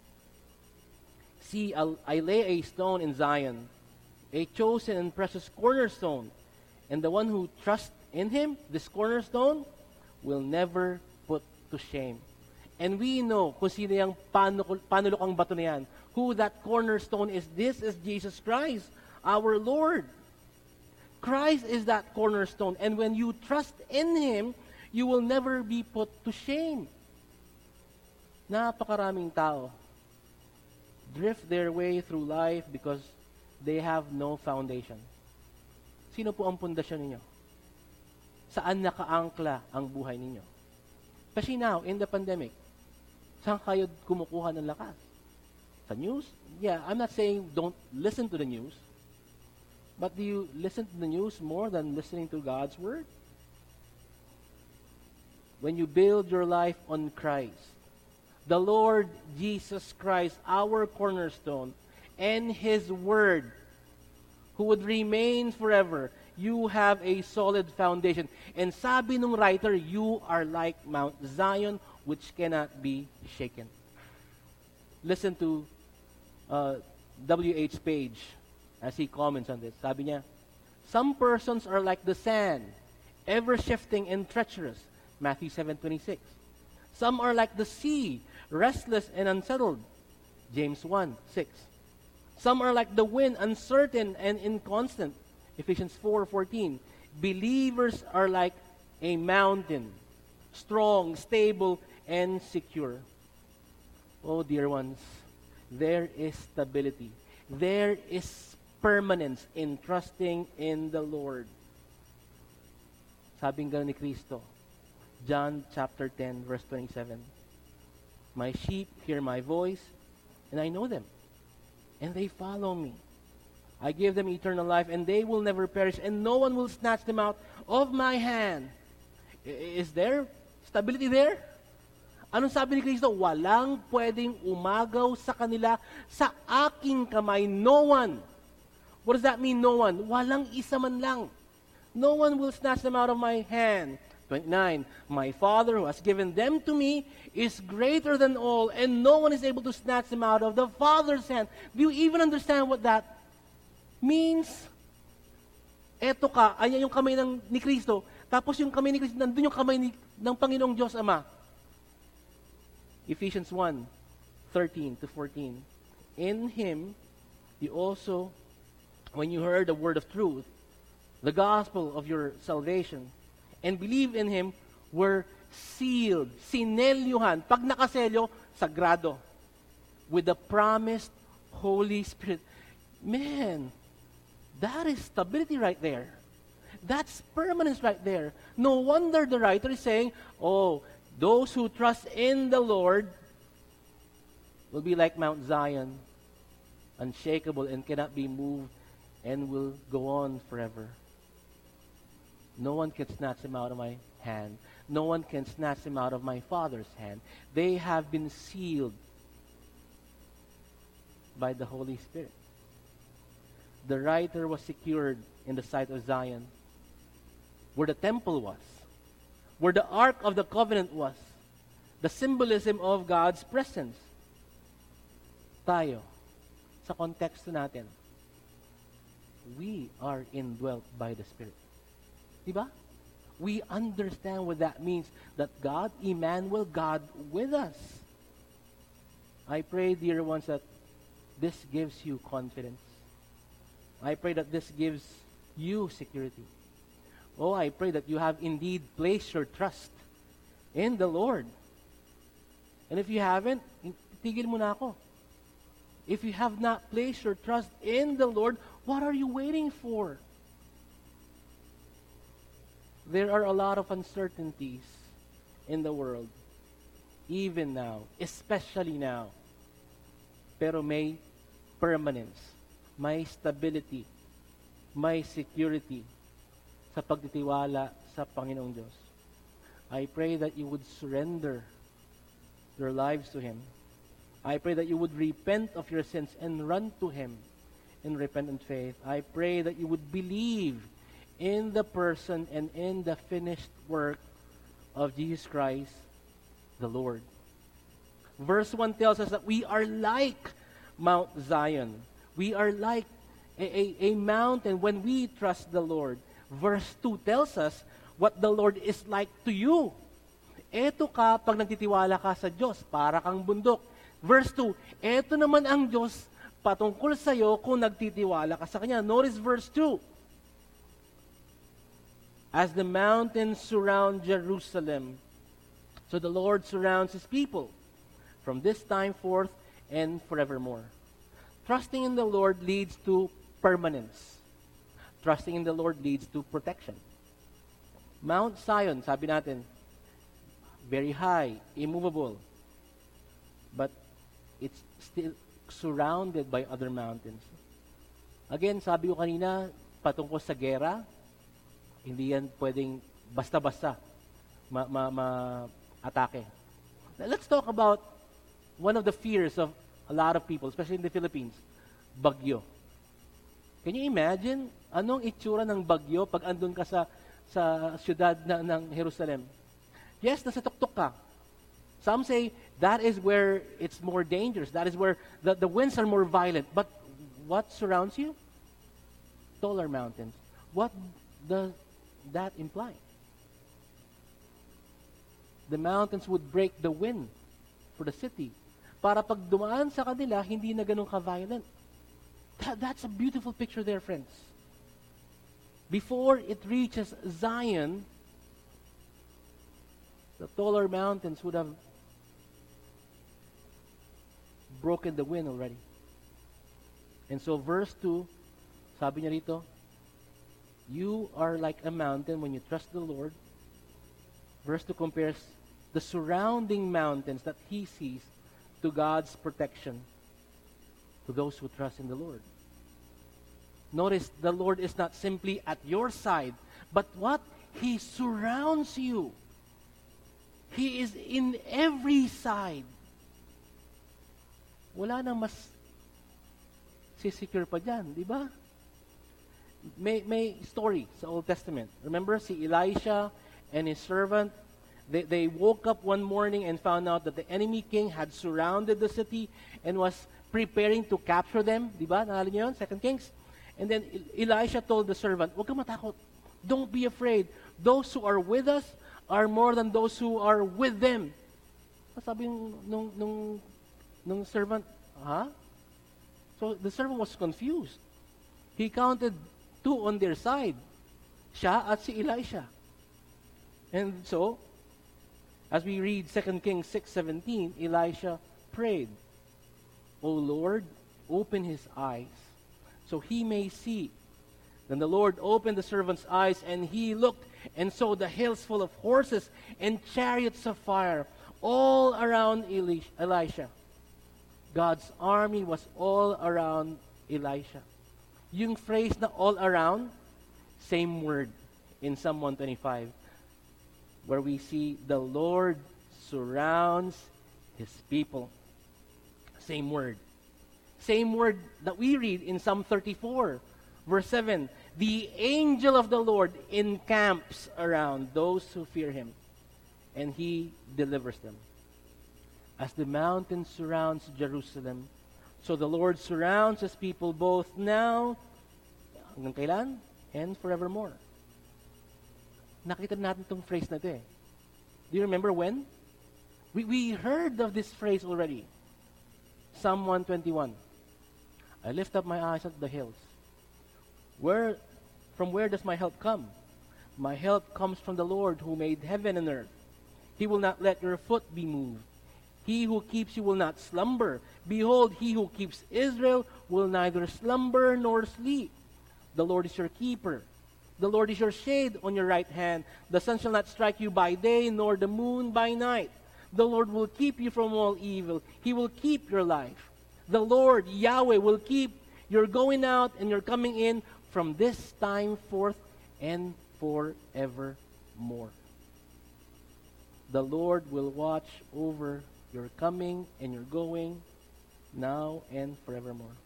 See, I'll, I lay a stone in Zion, a chosen and precious cornerstone, and the one who trusts in Him, this cornerstone, will never put to shame. And we know kung sino yung panukul- panulokang bato na yan, who that cornerstone is. This is Jesus Christ, our Lord. Christ is that cornerstone. And when you trust in Him, you will never be put to shame. Napakaraming tao drift their way through life because they have no foundation. Sino po ang pundasyon ninyo? Saan nakaangkla ang buhay ninyo? Especially now, in the pandemic, saan kayo kumukuha ng lakas? Sa news? Yeah, I'm not saying don't listen to the news. But do you listen to the news more than listening to God's Word? When you build your life on Christ, the Lord Jesus Christ, our cornerstone, and His Word, who would remain forever, you have a solid foundation. And sabi nung writer, you are like Mount Zion, which cannot be shaken. Listen to uh, W H Page as he comments on this. Sabi niya, some persons are like the sand, ever shifting and treacherous. Matthew seven twenty-six. Some are like the sea, restless and unsettled. James one six. Some are like the wind, uncertain and inconstant. Ephesians four fourteen. Believers are like a mountain, strong, stable, and secure. Oh, dear ones, there is stability. There is permanence in trusting in the Lord. Sabing gano'n ni Kristo, John chapter ten, verse twenty-seven. My sheep hear my voice, and I know them, and they follow me. I give them eternal life, and they will never perish, and no one will snatch them out of my hand. I- is there stability there? Anong sabi ni Kristo? Walang pwedeng umagaw sa kanila sa aking kamay. No one. What does that mean, no one? Walang isa man lang. No one will snatch them out of my hand. twenty-nine. My Father who has given them to me is greater than all, and no one is able to snatch them out of the Father's hand. Do you even understand what that means? Eto ka, ayan yung kamay ng, ni Kristo, tapos yung kamay ni Kristo, nandun yung kamay ni, ng Panginoong Diyos Ama. Ephesians one, thirteen to fourteen. In Him, you also, when you heard the word of truth, the gospel of your salvation, and believe in Him, were sealed, sinelyuhan. Pag nakaselyo, sagrado. With the promised Holy Spirit. Man, that is stability right there. That's permanence right there. No wonder the writer is saying, oh, those who trust in the Lord will be like Mount Zion, unshakable and cannot be moved, and will go on forever. No one can snatch him out of my hand. No one can snatch him out of my Father's hand. They have been sealed by the Holy Spirit. The writer was secured in the sight of Zion, where the temple was, where the Ark of the Covenant was, the symbolism of God's presence. Tayo, sa konteksto natin, we are indwelt by the Spirit. Diba? We understand what that means, that God, Emmanuel, God with us. I pray, dear ones, that this gives you confidence. I pray that this gives you security. Oh, I pray that you have indeed placed your trust in the Lord. And if you haven't, tigil mo na ako. If you have not placed your trust in the Lord, what are you waiting for? There are a lot of uncertainties in the world, even now, especially now. Pero may permanence, may stability, may security sa pagtitiwala sa Panginoong Diyos. I pray that you would surrender your lives to Him. I pray that you would repent of your sins and run to Him in repentant faith. I pray that you would believe in the person and in the finished work of Jesus Christ, the Lord. Verse one tells us that we are like Mount Zion. We are like a, a, a mountain when we trust the Lord. Verse two tells us what the Lord is like to you. Eto ka pag nagtitiwala ka sa Diyos, para kang bundok. Verse two, eto naman ang Diyos patungkol sa iyo kung nagtitiwala ka sa Kanya. Notice verse two. As the mountains surround Jerusalem, so the Lord surrounds His people from this time forth and forevermore. Trusting in the Lord leads to permanence. Trusting in the Lord leads to protection. Mount Zion, sabi natin, very high, immovable, but it's still surrounded by other mountains. Again, sabi ko kanina, patungkol sa gera, hindi yan pwedeng basta-basta ma- ma- ma-atake. Now, let's talk about one of the fears of a lot of people, especially in the Philippines, bagyo. Can you imagine anong itsura ng bagyo pag andun ka sa sa siyudad na, ng Jerusalem? Yes, nasa tuktok ka. Some say that is where it's more dangerous. That is where the, the winds are more violent. But what surrounds you? Taller mountains. What does that imply? The mountains would break the wind for the city. Para pag dumaan sa kanila, hindi na ganun ka-violent. That, that's a beautiful picture there, friends. Before it reaches Zion, the taller mountains would have broken the wind already. And so verse two, sabi niya rito, you are like a mountain when you trust the Lord. Verse two compares the surrounding mountains that he sees to God's protection to those who trust in the Lord. Notice, the Lord is not simply at your side, but what? He surrounds you. He is in every side. Wala nang mas sisecure pa dyan, di ba? May, may story sa Old Testament. Remember si Elisha and his servant? They, they woke up one morning and found out that the enemy king had surrounded the city and was preparing to capture them. Di ba? Naalala niyo yun? Second Kings. And then Elisha told the servant, huwag kang matakot. Don't be afraid. Those who are with us are more than those who are with them. Sabi nung, nung, nung servant, huh? So the servant was confused. He counted two on their side. Siya at si Elisha. And so, As we read Second Kings six seventeen, Elisha prayed, O Lord, open his eyes, so he may see. Then the Lord opened the servant's eyes, and he looked and saw the hills full of horses and chariots of fire all around Eli- Elisha. God's army was all around Elisha. Yung phrase na all around, same word in Psalm one twenty-five, where we see the Lord surrounds his people. Same word. Same word that we read in Psalm thirty-four, verse seven. The angel of the Lord encamps around those who fear him, and he delivers them. As the mountain surrounds Jerusalem, so the Lord surrounds his people both now, hanggang kailan, and forevermore. Nakita natin itong phrase na ito eh. Do you remember when? We, we heard of this phrase already. Psalm one twenty-one. I lift up my eyes at the hills. Where, from where does my help come? My help comes from the Lord who made heaven and earth. He will not let your foot be moved. He who keeps you will not slumber. Behold, he who keeps Israel will neither slumber nor sleep. The Lord is your keeper. The Lord is your shade on your right hand. The sun shall not strike you by day, nor the moon by night. The Lord will keep you from all evil. He will keep your life. The Lord, Yahweh, will keep your going out and your coming in from this time forth and forevermore. The Lord will watch over your coming and your going now and forevermore.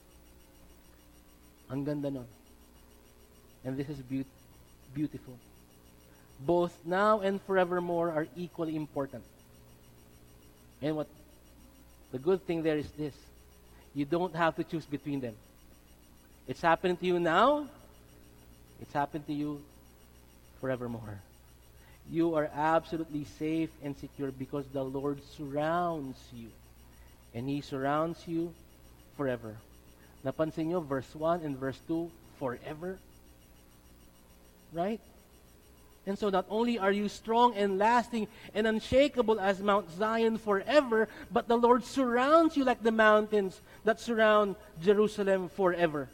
Ang ganda nun. And this is be- beautiful. Both now and forevermore are equally important. And what the good thing there is this. You don't have to choose between them. It's happening to you now. It's happened to you forevermore. You are absolutely safe and secure because the Lord surrounds you. And He surrounds you forever. Napansin nyo, verse one and verse two, forever. Right? And so not only are you strong and lasting and unshakable as Mount Zion forever, but the Lord surrounds you like the mountains that surround Jerusalem forever.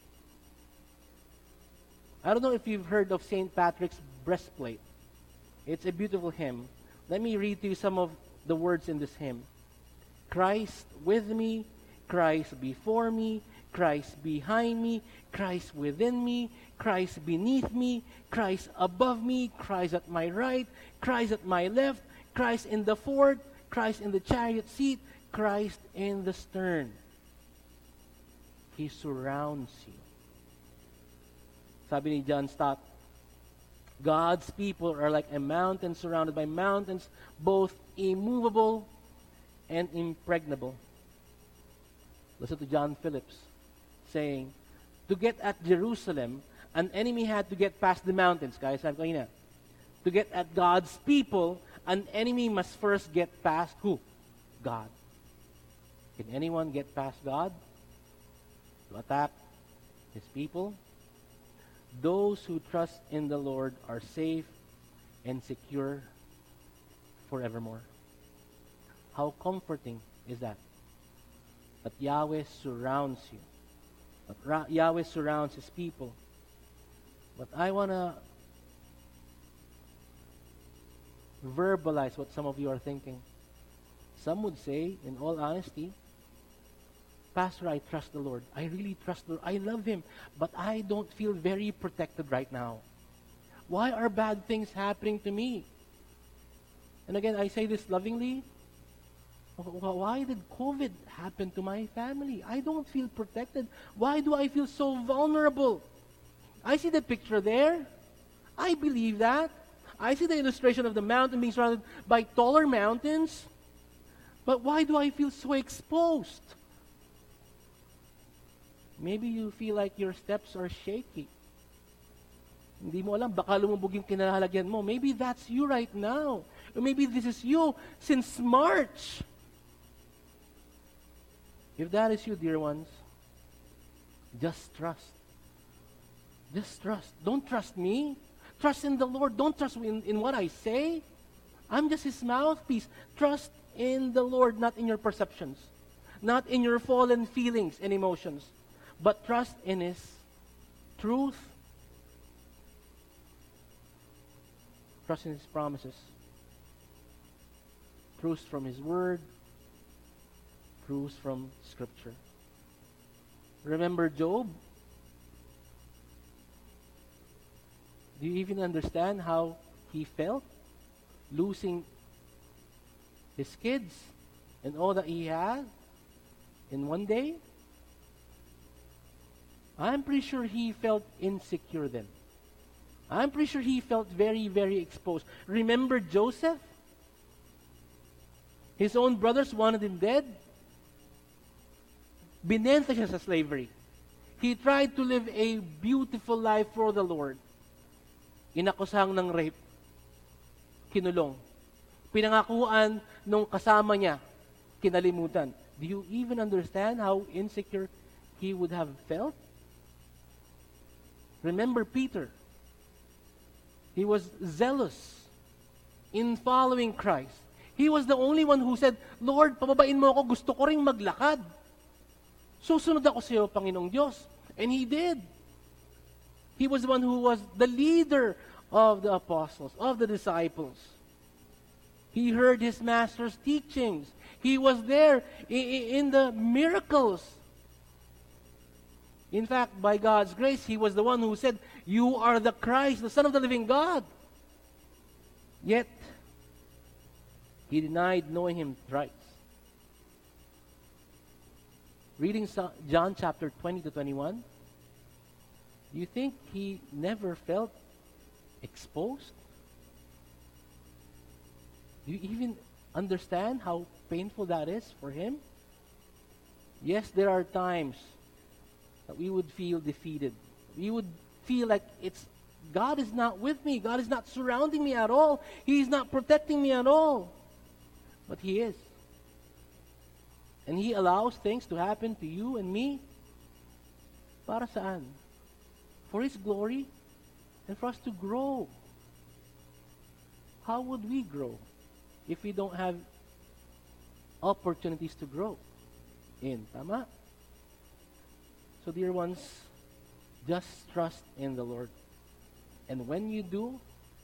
I don't know if you've heard of Saint Patrick's breastplate. It's a beautiful hymn. Let me read to you some of the words in this hymn. Christ with me, Christ before me, Christ behind me, Christ within me, Christ beneath me, Christ above me, Christ at my right, Christ at my left, Christ in the fore, Christ in the chariot seat, Christ in the stern. He surrounds you. Sabi ni John Stott, God's people are like a mountain surrounded by mountains, both immovable and impregnable. Listen to John Phillips saying, to get at Jerusalem, an enemy had to get past the mountains. Guys, sabi ko kanina. To get at God's people, an enemy must first get past who? God. Can anyone get past God to attack His people? Those who trust in the Lord are safe and secure forevermore. How comforting is that? That Yahweh surrounds you. That Ra- Yahweh surrounds His people. But I want to verbalize what some of you are thinking. Some would say, in all honesty, Pastor, I trust the Lord. I really trust the Lord. I love Him. But I don't feel very protected right now. Why are bad things happening to me? And again, I say this lovingly. Why did COVID happen to my family? I don't feel protected. Why do I feel so vulnerable? I see the picture there. I believe that. I see the illustration of the mountain being surrounded by taller mountains. But why do I feel so exposed? Maybe you feel like your steps are shaky. Hindi mo alam, baka lumubog yung kinalalagyan mo. Maybe that's you right now. Or maybe this is you since March. If that is you, dear ones, just trust. Just trust. Don't trust me. Trust in the Lord. Don't trust in, in what I say. I'm just His mouthpiece. Trust in the Lord, not in your perceptions, not in your fallen feelings and emotions, but trust in His truth. Trust in His promises. Truths from His Word. Truths from Scripture. Remember Job? Do you even understand how he felt? Losing his kids and all that he had in one day? I'm pretty sure he felt insecure then. I'm pretty sure he felt very, very exposed. Remember Joseph? His own brothers wanted him dead. Binenta siya sa slavery. He tried to live a beautiful life for the Lord. Inakusang ng rape. Kinulong. Pinangakuan nung kasama niya. Kinalimutan. Do you even understand how insecure he would have felt? Remember Peter. He was zealous in following Christ. He was the only one who said, Lord, pababain mo ako, gusto ko ring maglakad. Susunod ako sa iyo, Panginoong Diyos. And he did. He was the one who was the leader of the apostles, of the disciples. He heard his master's teachings. He was there in the miracles. In fact, by God's grace, he was the one who said, you are the Christ, the Son of the living God. Yet, he denied knowing him thrice. Reading John chapter twenty to twenty-one, do you think he never felt exposed? Do you even understand how painful that is for him? Yes, there are times that we would feel defeated. We would feel like it's God is not with me. God is not surrounding me at all. He's not protecting me at all. But He is. And He allows things to happen to you and me. Para saan? For His glory and for us to grow. How would we grow if we don't have opportunities to grow in? Tama? So dear ones, just trust in the Lord. And when you do,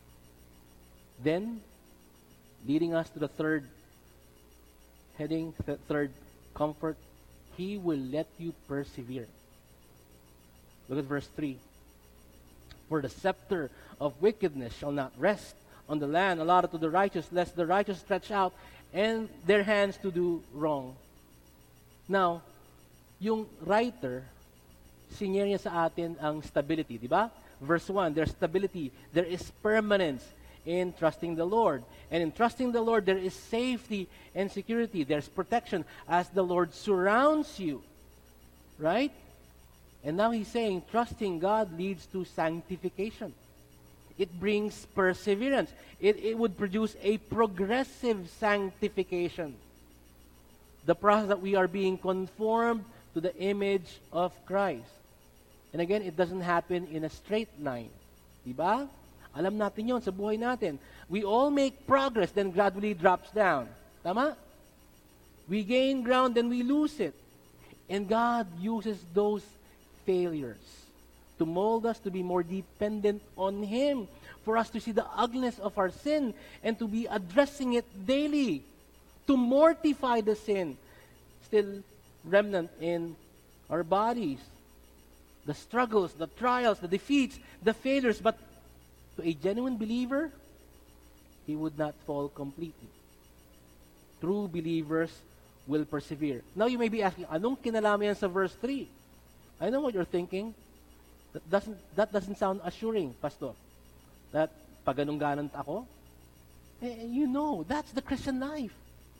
then, leading us to the third heading, the third comfort, He will let you persevere. Look at verse three. For the scepter of wickedness shall not rest on the land allotted to the righteous, lest the righteous stretch out and their hands to do wrong. Now, yung writer, sinyer niya sa atin ang stability, di ba? Verse one, there's stability, there is permanence in trusting the Lord. And in trusting the Lord, there is safety and security. There's protection as the Lord surrounds you. Right? And now he's saying, trusting God leads to sanctification. It brings perseverance. It, it would produce a progressive sanctification. The process that we are being conformed to the image of Christ. And again, it doesn't happen in a straight line. Diba? Alam natin yon sa buhay natin. We all make progress, then gradually drops down. Tama? We gain ground, then we lose it. And God uses those failures to mold us to be more dependent on Him, for us to see the ugliness of our sin and to be addressing it daily, to mortify the sin still remnant in our bodies. The struggles, the trials, the defeats, the failures, but to a genuine believer, he would not fall completely. True believers will persevere. Now you may be asking, anong kinalaman yan sa verse three? I know what you're thinking. That doesn't, that doesn't sound assuring, Pastor. That pag ganun ganon ako, eh, you know, that's the Christian life.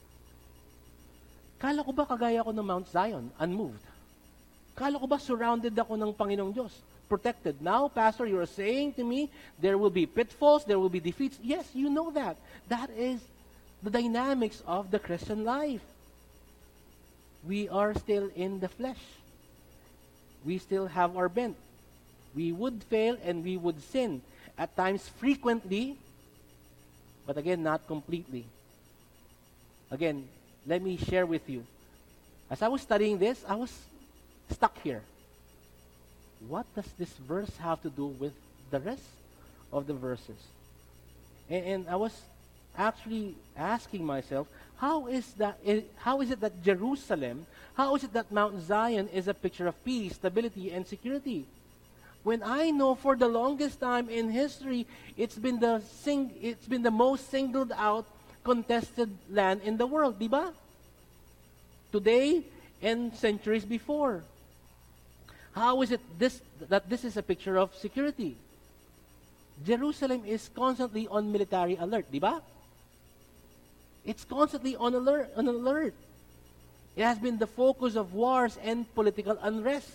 Kala ko ba kagaya ko ng Mount Zion, unmoved? Kala ko ba surrounded ako ng Panginoong Diyos? Protected. Now, Pastor, you are saying to me, there will be pitfalls, there will be defeats. Yes, you know that. That is the dynamics of the Christian life. We are still in the flesh. We still have our bent. We would fail and we would sin. At times, frequently, but again, not completely. Again, let me share with you. As I was studying this, I was stuck here. What does this verse have to do with the rest of the verses? And, and I was actually asking myself, how is that? How is it that Jerusalem, how is it that Mount Zion is a picture of peace, stability, and security? When I know for the longest time in history, it's been the sing, it's been the most singled out, contested land in the world, di ba? Today and centuries before. How is it this that this is a picture of security? Jerusalem is constantly on military alert, di ba? It's constantly on alert, on alert. It has been the focus of wars and political unrest.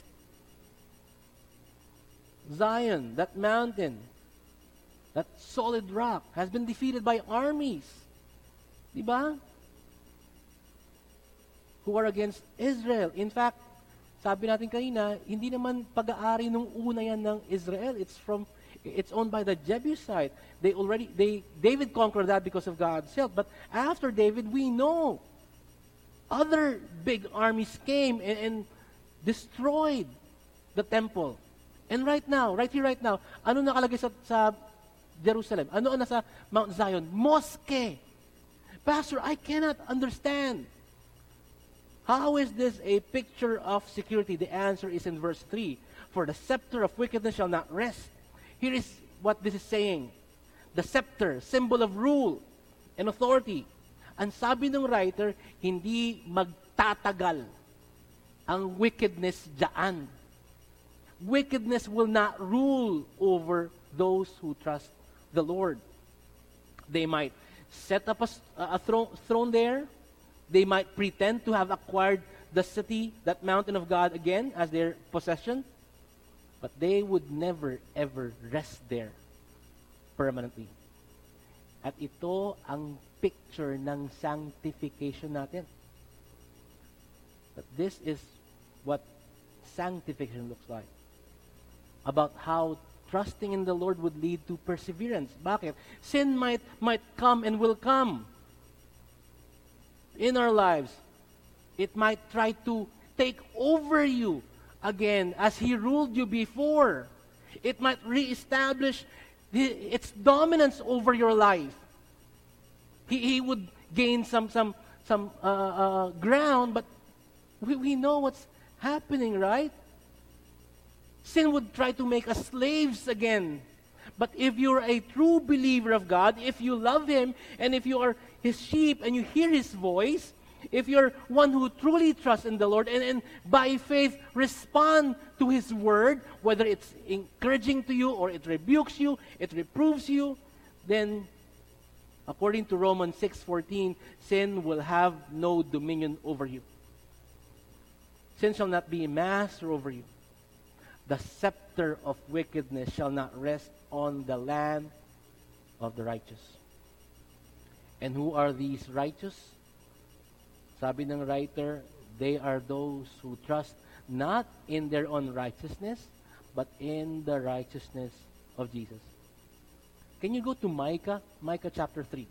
Zion, that mountain, that solid rock, has been defeated by armies, di ba? Who are against Israel. In fact, sabi natin kanina, hindi naman pag-aari nung una yan ng Israel. It's from, it's owned by the Jebusite. They already, they, David conquered that because of God's help. But after David, we know other big armies came and, and destroyed the temple. And right now, right here, right now, ano nakalagay sa, sa Jerusalem? Ano ang nasa Mount Zion? Mosque. Pastor, I cannot understand. How is this a picture of security? The answer is in verse three. For the scepter of wickedness shall not rest. Here is what this is saying. The scepter, symbol of rule and authority. Ang sabi ng writer, hindi magtatagal ang wickedness dyan. Wickedness will not rule over those who trust the Lord. They might set up a, a throne, throne there. They might pretend to have acquired the city, that mountain of God again as their possession. But they would never ever rest there permanently. At ito ang picture ng sanctification natin. But this is what sanctification looks like. About how trusting in the Lord would lead to perseverance. Bakit? Sin might might come and will come in our lives. It might try to take over you again as he ruled you before. It might reestablish the, its dominance over your life. He, he would gain some some some uh, uh, ground, but we, we know what's happening, right? Sin would try to make us slaves again. But if you're a true believer of God, if you love Him, and if you are His sheep and you hear His voice, if you're one who truly trusts in the Lord and, and by faith respond to His word, whether it's encouraging to you or it rebukes you, it reproves you, then according to Romans six fourteen, sin will have no dominion over you. Sin shall not be a master over you. The scepter of wickedness shall not rest on the land of the righteous. And who are these righteous? Sabi ng writer, they are those who trust not in their own righteousness, but in the righteousness of Jesus. Can you go to Micah? Micah chapter three.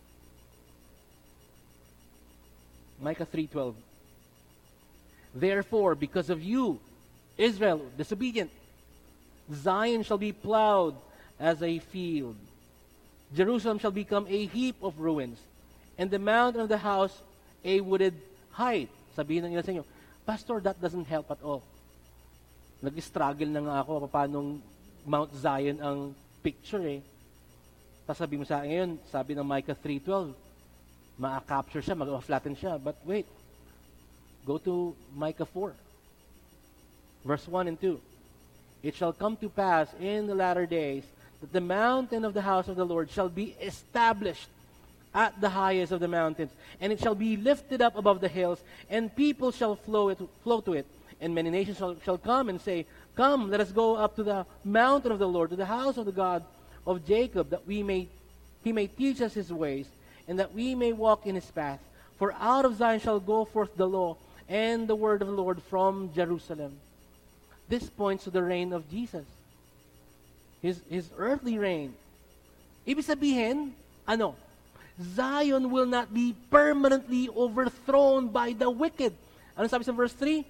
Micah three twelve. Therefore, because of you, Israel, disobedient, Zion shall be plowed as a field. Jerusalem shall become a heap of ruins, and the mountain of the house a wooded height. Sabihin ng nila sa inyo, Pastor, that doesn't help at all. Nag-struggle na nga ako paano Mount Zion ang picture eh. Tapos sabi mo sa akin ngayon, sabi ng Micah three twelve, ma-capture siya, mag-flatten siya. But wait, go to Micah four. Verse one and two. It shall come to pass in the latter days that the mountain of the house of the Lord shall be established at the highest of the mountains, and it shall be lifted up above the hills, and people shall flow, it, flow to it. And many nations shall, shall come and say, Come, let us go up to the mountain of the Lord, to the house of the God of Jacob, that we may he may teach us his ways, and that we may walk in his path. For out of Zion shall go forth the law and the word of the Lord from Jerusalem. This points to the reign of Jesus. His, his earthly reign. Ibig sabihin, ano? Zion will not be permanently overthrown by the wicked. Ano sabi sa verse three?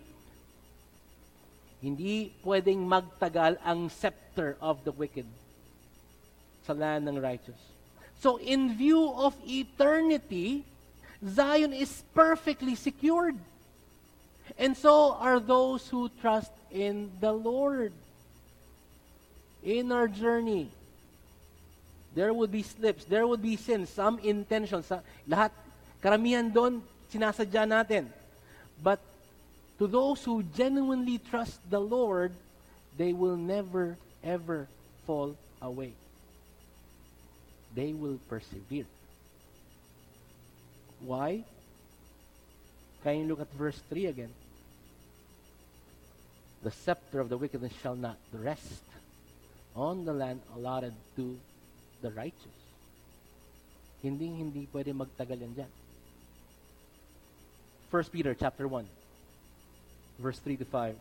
Hindi pwedeng magtagal ang scepter of the wicked sa land ng righteous. So in view of eternity, Zion is perfectly secured. And so are those who trust in the Lord. In our journey, there would be slips, there would be sins, some intentions, sa, lahat, karamihan doon, sinasadya natin. But to those who genuinely trust the Lord, they will never, ever fall away. They will persevere. Why? Can you look at verse three again? The scepter of the wickedness shall not rest on the land allotted to the righteous. Hindi, hindi pwede magtagal yan dyan. First Peter chapter one, verse three to five.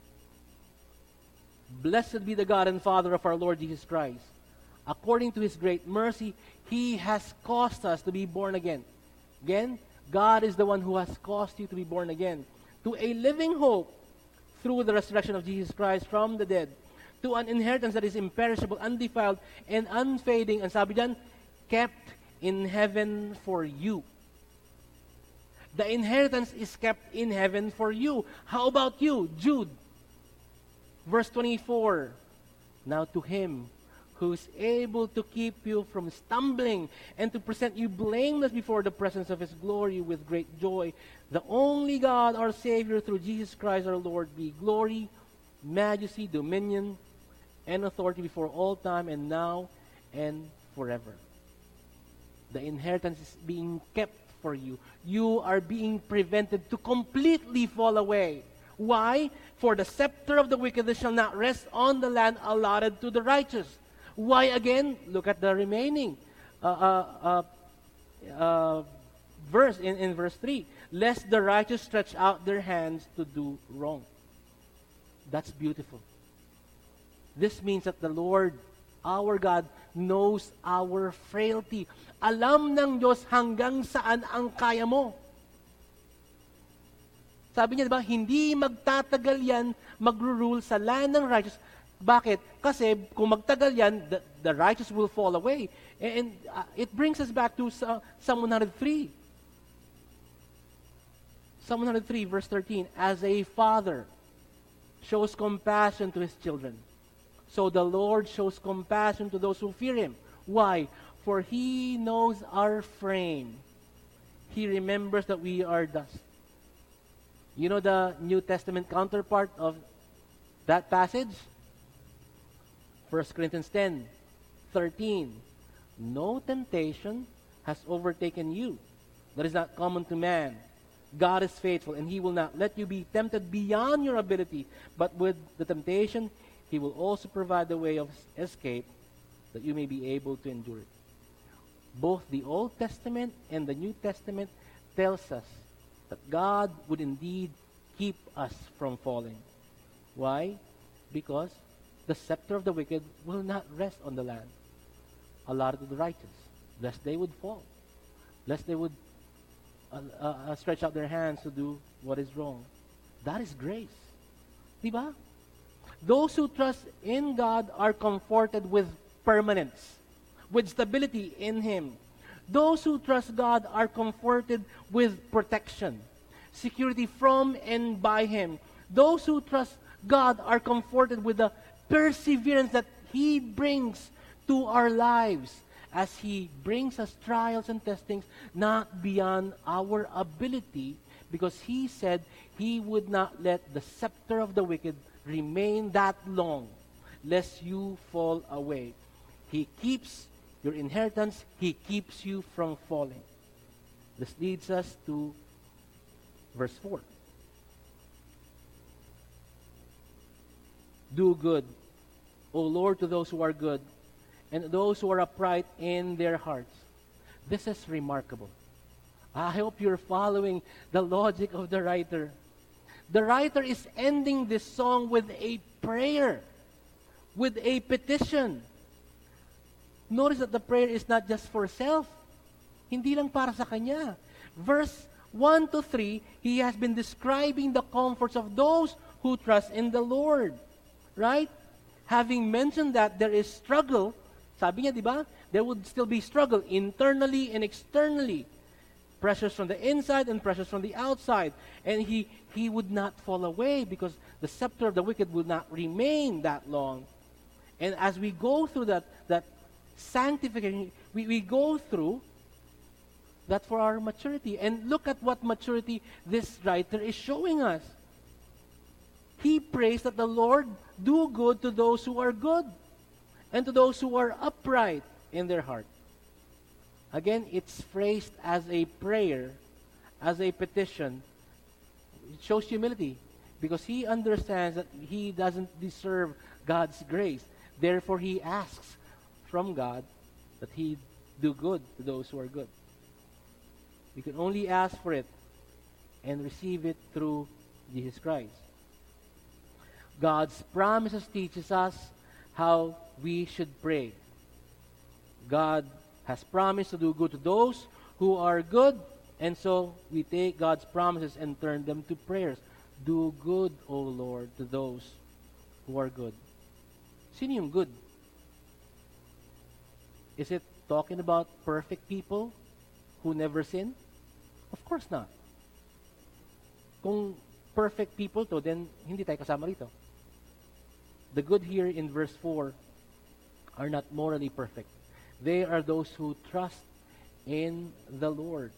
Blessed be the God and Father of our Lord Jesus Christ. According to His great mercy, He has caused us to be born again. Again, God is the one who has caused you to be born again to a living hope through the resurrection of Jesus Christ from the dead, to an inheritance that is imperishable, undefiled, and unfading, and sabi dyan, kept in heaven for you. The inheritance is kept in heaven for you. How about you? Jude, verse twenty-four. Now to Him who is able to keep you from stumbling and to present you blameless before the presence of His glory with great joy, the only God, our Savior, through Jesus Christ our Lord, be glory, majesty, dominion, and authority before all time and now and forever. The inheritance is being kept for you. You are being prevented to completely fall away. Why? For the scepter of the wicked shall not rest on the land allotted to the righteous. Why again? Look at the remaining uh, uh, uh, uh, verse in, in verse three. Lest the righteous stretch out their hands to do wrong. That's beautiful. This means that the Lord, our God, knows our frailty. Alam ng Diyos hanggang saan ang kaya mo. Sabi niya, diba, hindi magtatagal yan, magro-rule sa land ng righteous. Bakit? Kasi kung magtagal yan, the, the righteous will fall away. And, and uh, it brings us back to uh, Psalm one hundred three. Psalm one hundred three, verse thirteen. As a father shows compassion to his children, so the Lord shows compassion to those who fear Him. Why? For He knows our frame. He remembers that we are dust. You know the New Testament counterpart of that passage? First Corinthians ten, thirteen. No temptation has overtaken you that is not common to man. God is faithful, and He will not let you be tempted beyond your ability, but with the temptation, He will also provide the way of escape that you may be able to endure it. Both the Old Testament and the New Testament tells us that God would indeed keep us from falling. Why? Because the scepter of the wicked will not rest on the land allotted to the righteous, lest they would fall, lest they would uh, uh, stretch out their hands to do what is wrong. That is grace. Diba? Those who trust in God are comforted with permanence, with stability in Him. Those who trust God are comforted with protection, security from and by Him. Those who trust God are comforted with the perseverance that He brings to our lives as He brings us trials and testings not beyond our ability, because He said He would not let the scepter of the wicked remain that long, lest you fall away. He keeps your inheritance. He keeps you from falling. This leads us to verse four. Do good, O Lord, to those who are good, and those who are upright in their hearts. This is remarkable. I hope you're following the logic of the writer. The writer is ending this song with a prayer, with a petition. Notice that the prayer is not just for self. Hindi lang para sa kanya. Verse one to three, he has been describing the comforts of those who trust in the Lord. Right? Having mentioned that there is struggle, sabi niya, di ba? There would still be struggle internally and externally. Pressures from the inside and pressures from the outside. And he, he would not fall away because the scepter of the wicked will not remain that long. And as we go through that, that sanctification, we, we go through that for our maturity. And look at what maturity this writer is showing us. He prays that the Lord do good to those who are good and to those who are upright in their heart. Again, it's phrased as a prayer, as a petition. It shows humility because he understands that he doesn't deserve God's grace. Therefore, he asks from God that he do good to those who are good. You can only ask for it and receive it through Jesus Christ. God's promises teaches us how we should pray. God has promised to do good to those who are good, and so we take God's promises and turn them to prayers. Do good, O Lord, to those who are good. Sino yung good? Is it talking about perfect people who never sin? Of course not. Kung perfect people to, then hindi tayo kasama rito. The good here in verse four are not morally perfect. They are those who trust in the Lord.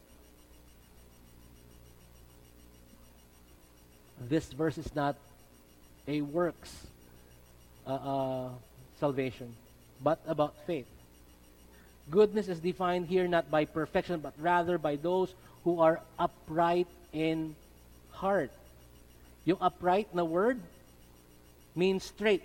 This verse is not a works uh, uh, salvation, but about faith. Goodness is defined here not by perfection, but rather by those who are upright in heart. Yung upright na word means straight.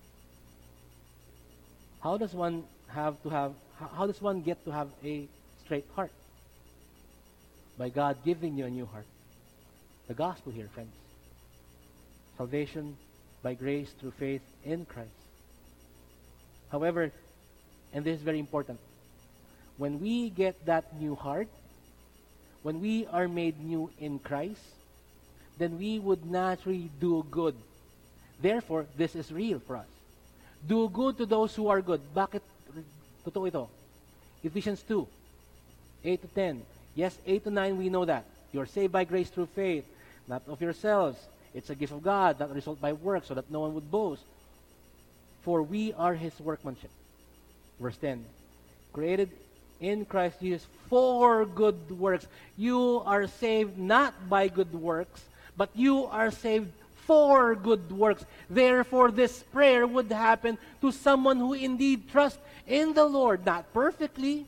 How does one have to have, how does one get to have a straight heart? By God giving you a new heart. The gospel here, friends. Salvation by grace through faith in Christ. However, and this is very important, when we get that new heart, when we are made new in Christ, then we would naturally do good. Therefore, this is real for us. Do good to those who are good. Bakit totoo ito? Ephesians two, eight to ten. Yes, eight to nine, we know that. You're saved by grace through faith, not of yourselves. It's a gift of God, not a result by works, so that no one would boast. For we are His workmanship. Verse ten. Created in Christ Jesus for good works. You are saved not by good works, but you are saved for good works. Therefore, this prayer would happen to someone who indeed trusts in the Lord, not perfectly,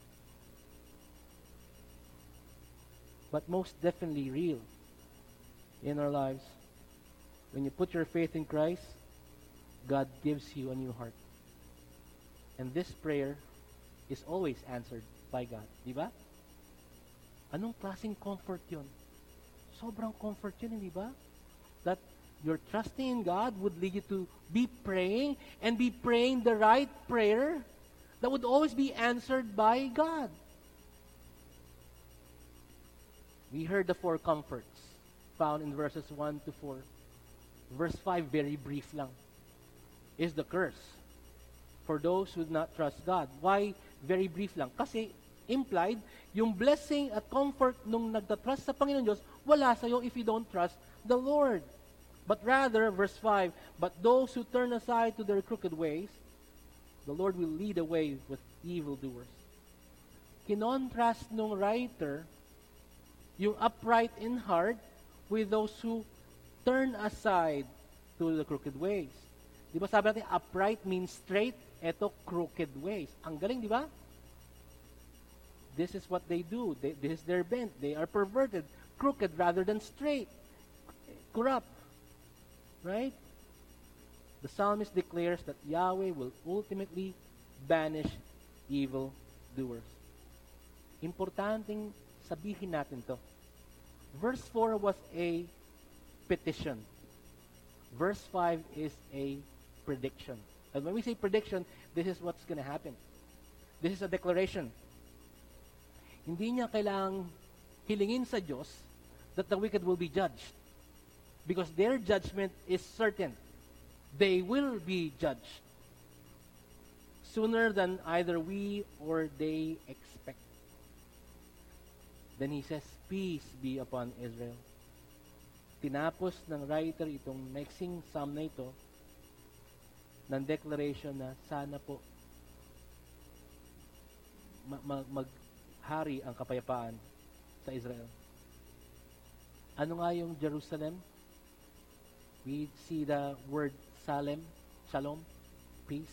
but most definitely real in our lives. When you put your faith in Christ, God gives you a new heart. And this prayer is always answered by God. Di ba? Anong klaseng comfort yun? Sobrang comfort yun, di ba? That your trusting in God would lead you to be praying and be praying the right prayer that would always be answered by God. We heard the four comforts found in verses one to four. Verse five, very brief lang, is the curse for those who do not trust God. Why very brief lang? Kasi implied, yung blessing at comfort nung nagtatrust sa Panginoon Diyos, wala sa'yo if you don't trust the Lord. But rather, verse five, but those who turn aside to their crooked ways, the Lord will lead away with evildoers. Kinontrast nung writer yung upright in heart with those who turn aside to the crooked ways. Di ba sabi natin, upright means straight, eto crooked ways. Ang galing, di ba? This is what they do. They, this is their bent. They are perverted, crooked rather than straight, corrupt. Right? The psalmist declares that Yahweh will ultimately banish evil doers. Importanteng sabihin natin to. Verse four was a petition. Verse five is a prediction. And when we say prediction, this is what's going to happen. This is a declaration. Hindi niya kailangang hilingin sa Diyos that the wicked will be judged. Because their judgment is certain. They will be judged sooner than either we or they expect. Then he says, peace be upon Israel. Tinapos ng writer itong mixing psalm na ito ng declaration na sana po ma- ma- maghari ang kapayapaan sa Israel. Ano nga yung Jerusalem? We see the word Salem, Shalom, peace.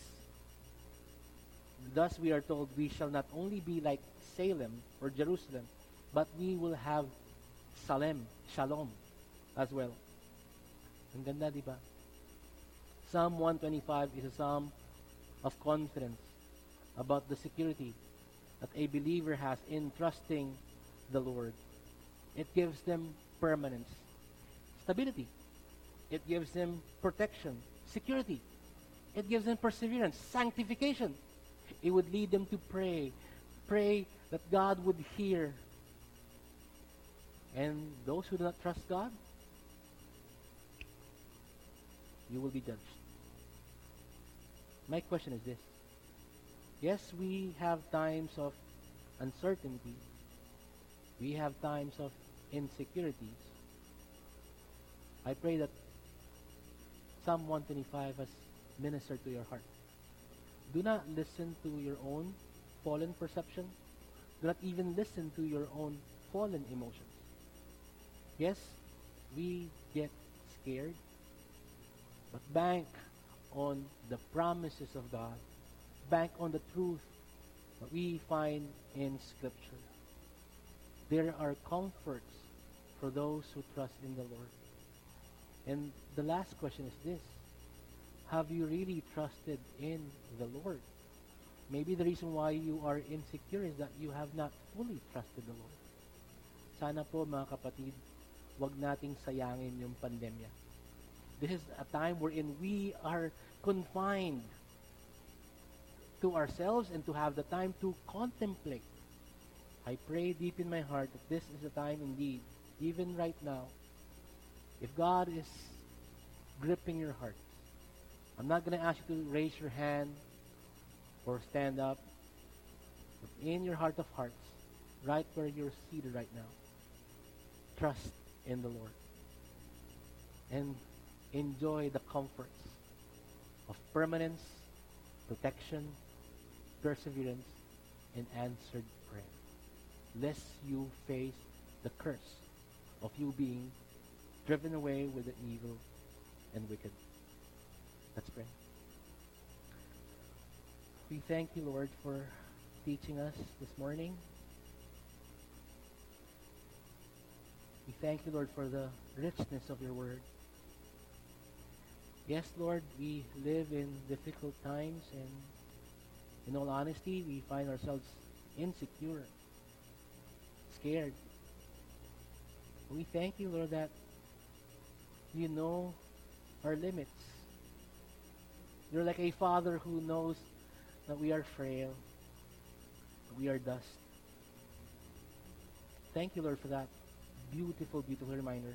Thus we are told we shall not only be like Salem or Jerusalem, but we will have Salem, Shalom as well. Ang ganda, di ba? Psalm one twenty-five is a psalm of confidence about the security that a believer has in trusting the Lord. It gives them permanence, stability. It gives them protection, security. It gives them perseverance, sanctification. It would lead them to pray. Pray that God would hear. And those who do not trust God, you will be judged. My question is this. Yes, we have times of uncertainty. We have times of insecurities. I pray that Psalm one twenty-five has ministered to your heart. Do not listen to your own fallen perception. Do not even listen to your own fallen emotions. Yes, we get scared, but bank on the promises of God. Bank on the truth that we find in Scripture. There are comforts for those who trust in the Lord. And the last question is this. Have you really trusted in the Lord? Maybe the reason why you are insecure is that you have not fully trusted the Lord. Sana po mga kapatid, wag nating sayangin yung pandemya. This is a time wherein we are confined to ourselves and to have the time to contemplate. I pray deep in my heart that this is a time indeed, even right now, if God is gripping your heart. I'm not going to ask you to raise your hand or stand up. But in your heart of hearts, right where you're seated right now, trust in the Lord. And enjoy the comforts of permanence, protection, perseverance, and answered prayer. Lest you face the curse of you being driven away with the evil and wicked. Let's pray. We thank you, Lord, for teaching us this morning. We thank you, Lord, for the richness of your word. Yes, Lord, we live in difficult times, and in all honesty, we find ourselves insecure, scared. We thank you, Lord, that you know our limits. You're like a father who knows that we are frail, that we are dust. Thank you, Lord, for that beautiful, beautiful reminder.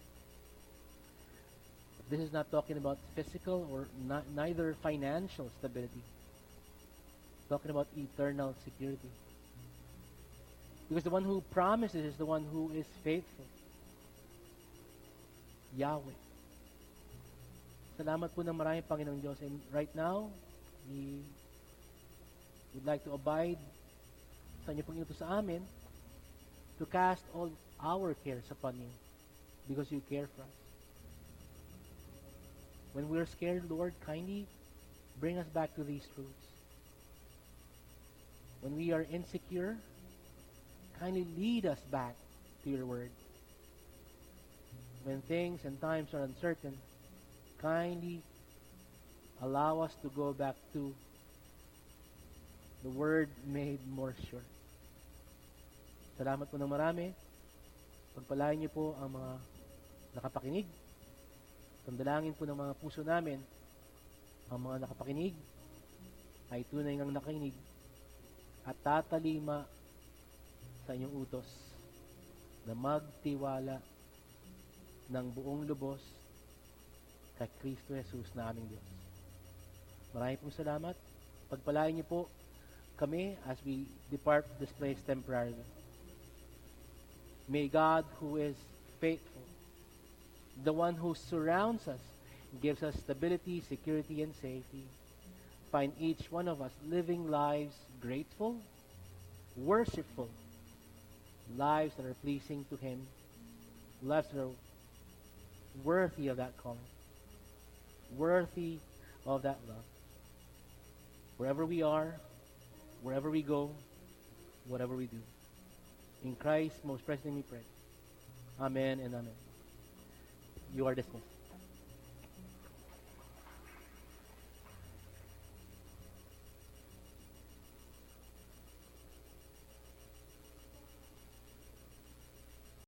But this is not talking about physical or not, neither financial stability. It's talking about eternal security. Because the one who promises is the one who is faithful. Yahweh. Salamat po ng marami, Panginoong Diyos. And right now, we would like to abide sa inyo pong inutos sa amin to cast all our cares upon you because you care for us. When we are scared, Lord, kindly bring us back to these truths. When we are insecure, kindly lead us back to your word. When things and times are uncertain, kindly allow us to go back to the word made more sure. Salamat po ng marami. Pagpalain niyo po ang mga nakapakinig. Pandalangin po ng mga puso namin, ang mga nakapakinig ay tunay ngang nakinig at tatalima sa inyong utos na magtiwala ng buong lubos kay Kristo Jesus na aming Diyos. Maraming pong salamat. Pagpalain niyo po kami as we depart this place temporarily. May God, who is faithful, the one who surrounds us, gives us stability, security, and safety, find each one of us living lives grateful, worshipful, lives that are pleasing to Him, lives that are worthy of that calling, worthy of that love. Wherever we are, wherever we go, whatever we do. In Christ's most precious name we pray. Amen and amen. You are dismissed.